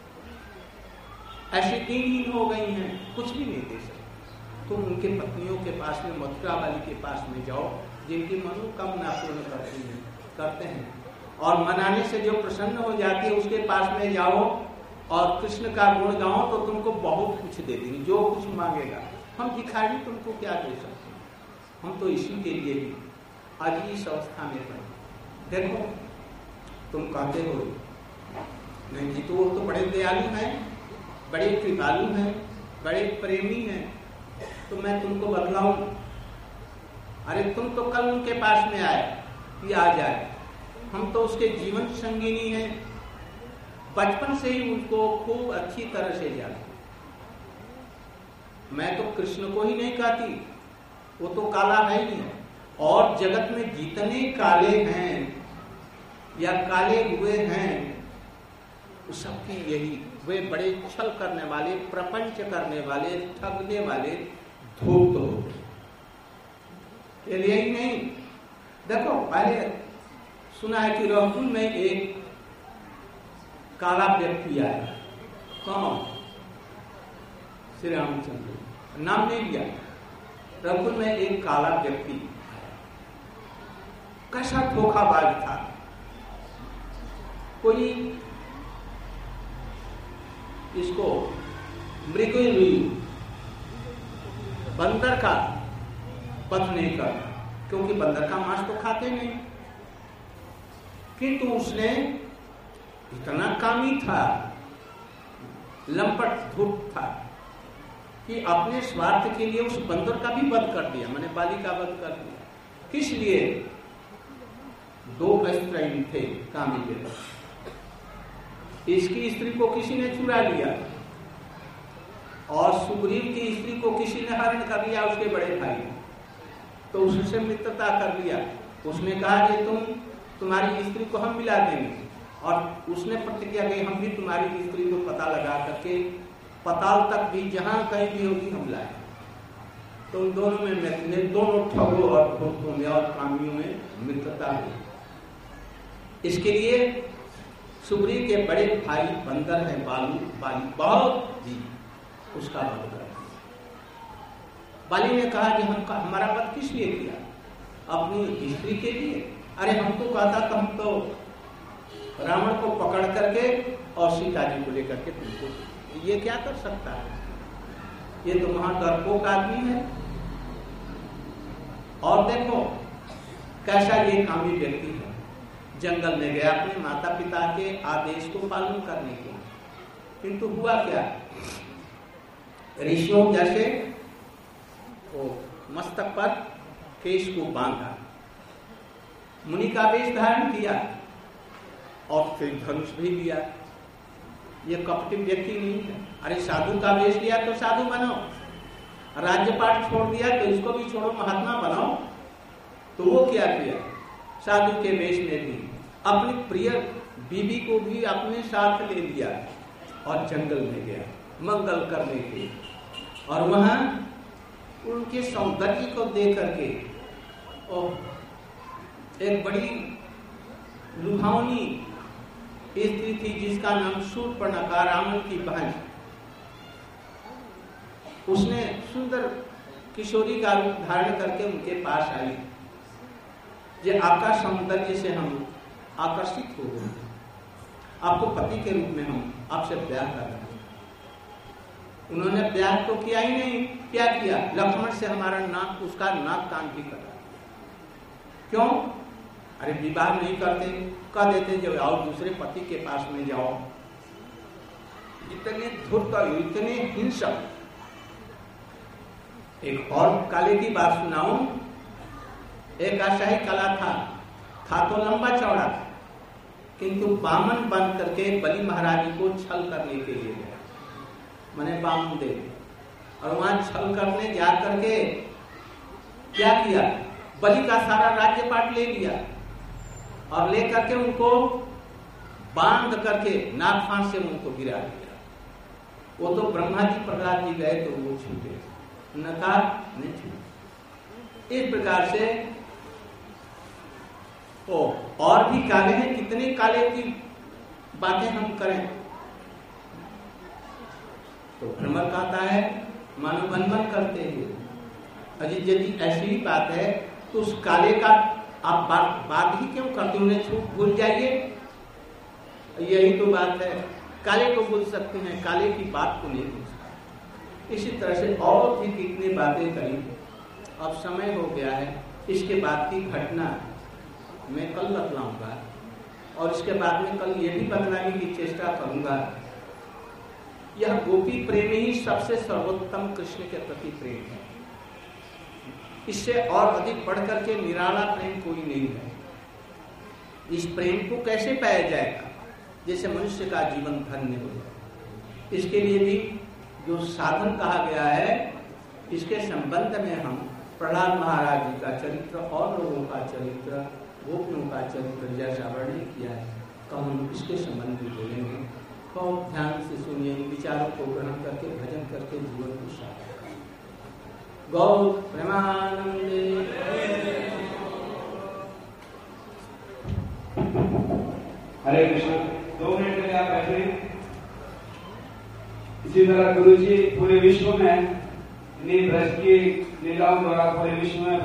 ऐसी दीनहीन हो गई हैं, कुछ भी नहीं दे सकते। तुम उनके पत्नियों के पास में, मथुरा वाली के पास में जाओ, जिनकी मनोकामना पूर्ण करते हैं, और मनाने से जो प्रसन्न हो जाती है, उसके पास में जाओ और कृष्ण का गुण गाओ, तो तुमको बहुत कुछ दे देंगे, जो कुछ मांगेगा। हम भिखारी तुमको क्या दे सकते हैं? हम तो इसी के लिए ही आज इस अवस्था में बने। देखो, तुम कहते हो नहीं जी, तो वो तो बड़े दयालु हैं, बड़े कृपालु हैं, बड़े प्रेमी हैं, तो मैं तुमको बतलाऊं? अरे तुम तो कल उनके पास में आए कि आ जाए, हम तो उसके जीवन संगिनी हैं, बचपन से ही उनको खूब अच्छी तरह से जानते। मैं तो कृष्ण को ही नहीं कहती, वो तो काला है ही है, और जगत में जितने काले हैं या काले हुए हैं, सबकी यही, वे बड़े छल करने वाले, प्रपंच करने वाले, ठगने वाले धूर्त हो। यही नहीं, देखो पहले सुना है कि रघुकुल में एक काला व्यक्ति आया। कौन? श्री रामचंद्र, नाम नहीं लिया। रघुकुल में एक काला व्यक्ति आया, कैसा धोखाबाज था। कोई इसको मृगुई बंदर का पथ नहीं करता, क्योंकि बंदर का मांस तो खाते नहीं, किंतु उसने इतना कामी था, लंपट धूर्त था, कि अपने स्वार्थ के लिए उस बंदर का भी वध कर दिया, मैंने बाली का वध कर दिया। किस लिए? 2 स्त्री थे कामी के, इसकी स्त्री को किसी ने चुरा लिया, और सुग्रीव की स्त्री को किसी ने हरण कर लिया, उसके बड़े भाई। तो उससे मित्रता कर लिया। उसने कहा कि तुम्हारी स्त्री को हम मिला देंगे, और उसने प्रतिज्ञा की हम भी तुम्हारी स्त्री को पता लगा करके पताल तक भी, जहां कहीं भी होगी हम लाए। तो उन दोनों में, दोनों ठगों और धूर्तों में और कामियों में मित्रता हुई। इसके लिए सुग्रीव के बड़े भाई बंदर है, बाली बहुत जी, उसका वध कर। बाली ने कहा कि हमारा वध किस लिए किया? अपनी स्त्री के लिए? अरे हम तो कहता था, हम तो रावण को पकड़ करके और सीता जी को लेकर के तुमको, ये क्या कर सकता है? ये तो वहां डरपोक आदमी है। और देखो कैसा ये कामी व्यक्ति है, जंगल में गया अपने माता पिता के आदेश को पालन करने के, किंतु हुआ क्या? ऋषियों जैसे वो मस्तक पर केश को बांधा, मुनि का वेश धारण किया, और फिर धनुष भी लिया। ये कपटी व्यक्ति नहीं है। अरे साधु का वेश लिया तो साधु बनो, राज्यपाट छोड़ दिया तो इसको भी छोड़ो, महात्मा बनाओ। तो वो क्या किया? साधु के वेश में भी अपनी प्रिय बीबी को भी अपने साथ ले लिया और जंगल में गया मंगल करने के, और वहां उनके सौंदर्य को देख करके एक बड़ी लुभावनी स्त्री थी जिसका नाम शूर्पणखा, रावण की बहन। उसने सुंदर किशोरी का रूप धारण करके उनके पास आई। ये आपका सौंदर्य से हम आकर्षित हो गए, आपको पति के रूप में हम आपसे प्यार कर रहे हैं। उन्होंने प्यार तो किया ही नहीं, क्या किया? लक्ष्मण से हमारा नाक, उसका नाक कान भी कटा। क्यों? अरे विवाह नहीं करते, कह देते जो आओ दूसरे पति के पास में जाओ। इतने धूर्त, इतने हिंसक। एक और काले की बात सुनाऊं। एक आशाही काला था तो लंबा चौड़ा था, किंतु बामन बन करके बलि महाराज को छल करने के लिए गया, मैंने बामन दे। और वहां छल करने जा करके क्या किया? बलि का सारा राज्य पाट ले लिया और ले करके उनको बांध करके नाग फांस से उनको गिरा दिया। वो तो ब्रह्मा जी प्रहलाद जी गए तो वो छूटे, नकार नहीं छूटे। इस प्रकार से और भी काले हैं, कितने काले की बातें हम करें। तो भ्रमर कहता है मानो बन करते हैं। अजी यदि ऐसी ही बात है तो उस काले का आप बात ही क्यों करते? उन्हें छूट भूल जाइए। यही तो बात है, काले को भूल सकते हैं, काले की बात को नहीं भूल सकते। इसी तरह से और भी कितनी बातें करी। अब समय हो गया है, इसके बाद की घटना मैं कल बतलाऊंगा और इसके बाद में कल ये भी बतलाने की चेष्टा करूंगा। यह गोपी प्रेम ही सबसे सर्वोत्तम कृष्ण के प्रति प्रेम है। इससे और अधिक बढ़ करके निराला प्रेम कोई नहीं है। इस प्रेम को कैसे पाया जाएगा? जैसे मनुष्य का जीवन धन्य हो जाए। इसके लिए भी जो साधन कहा गया है, इसके संबंध में हम प्रहलाद महाराज जी का चरित्र और लोगों का चरित्र, गोपियों का चरित्र जैसा वर्णन किया है, तो हम इसके संबंध में बोलेंगे। बहुत ध्यान से सुनिए, विचारों को ग्रहण करके भजन करके जीवन को सार्थक करें। गौ प्रेमानंदे। हरे कृष्ण। 2 मिनट के लिए आप बैठे। इसी तरह गुरु जी पूरे विश्व में ब्रज की लीलाओं द्वारा पूरे विश्व में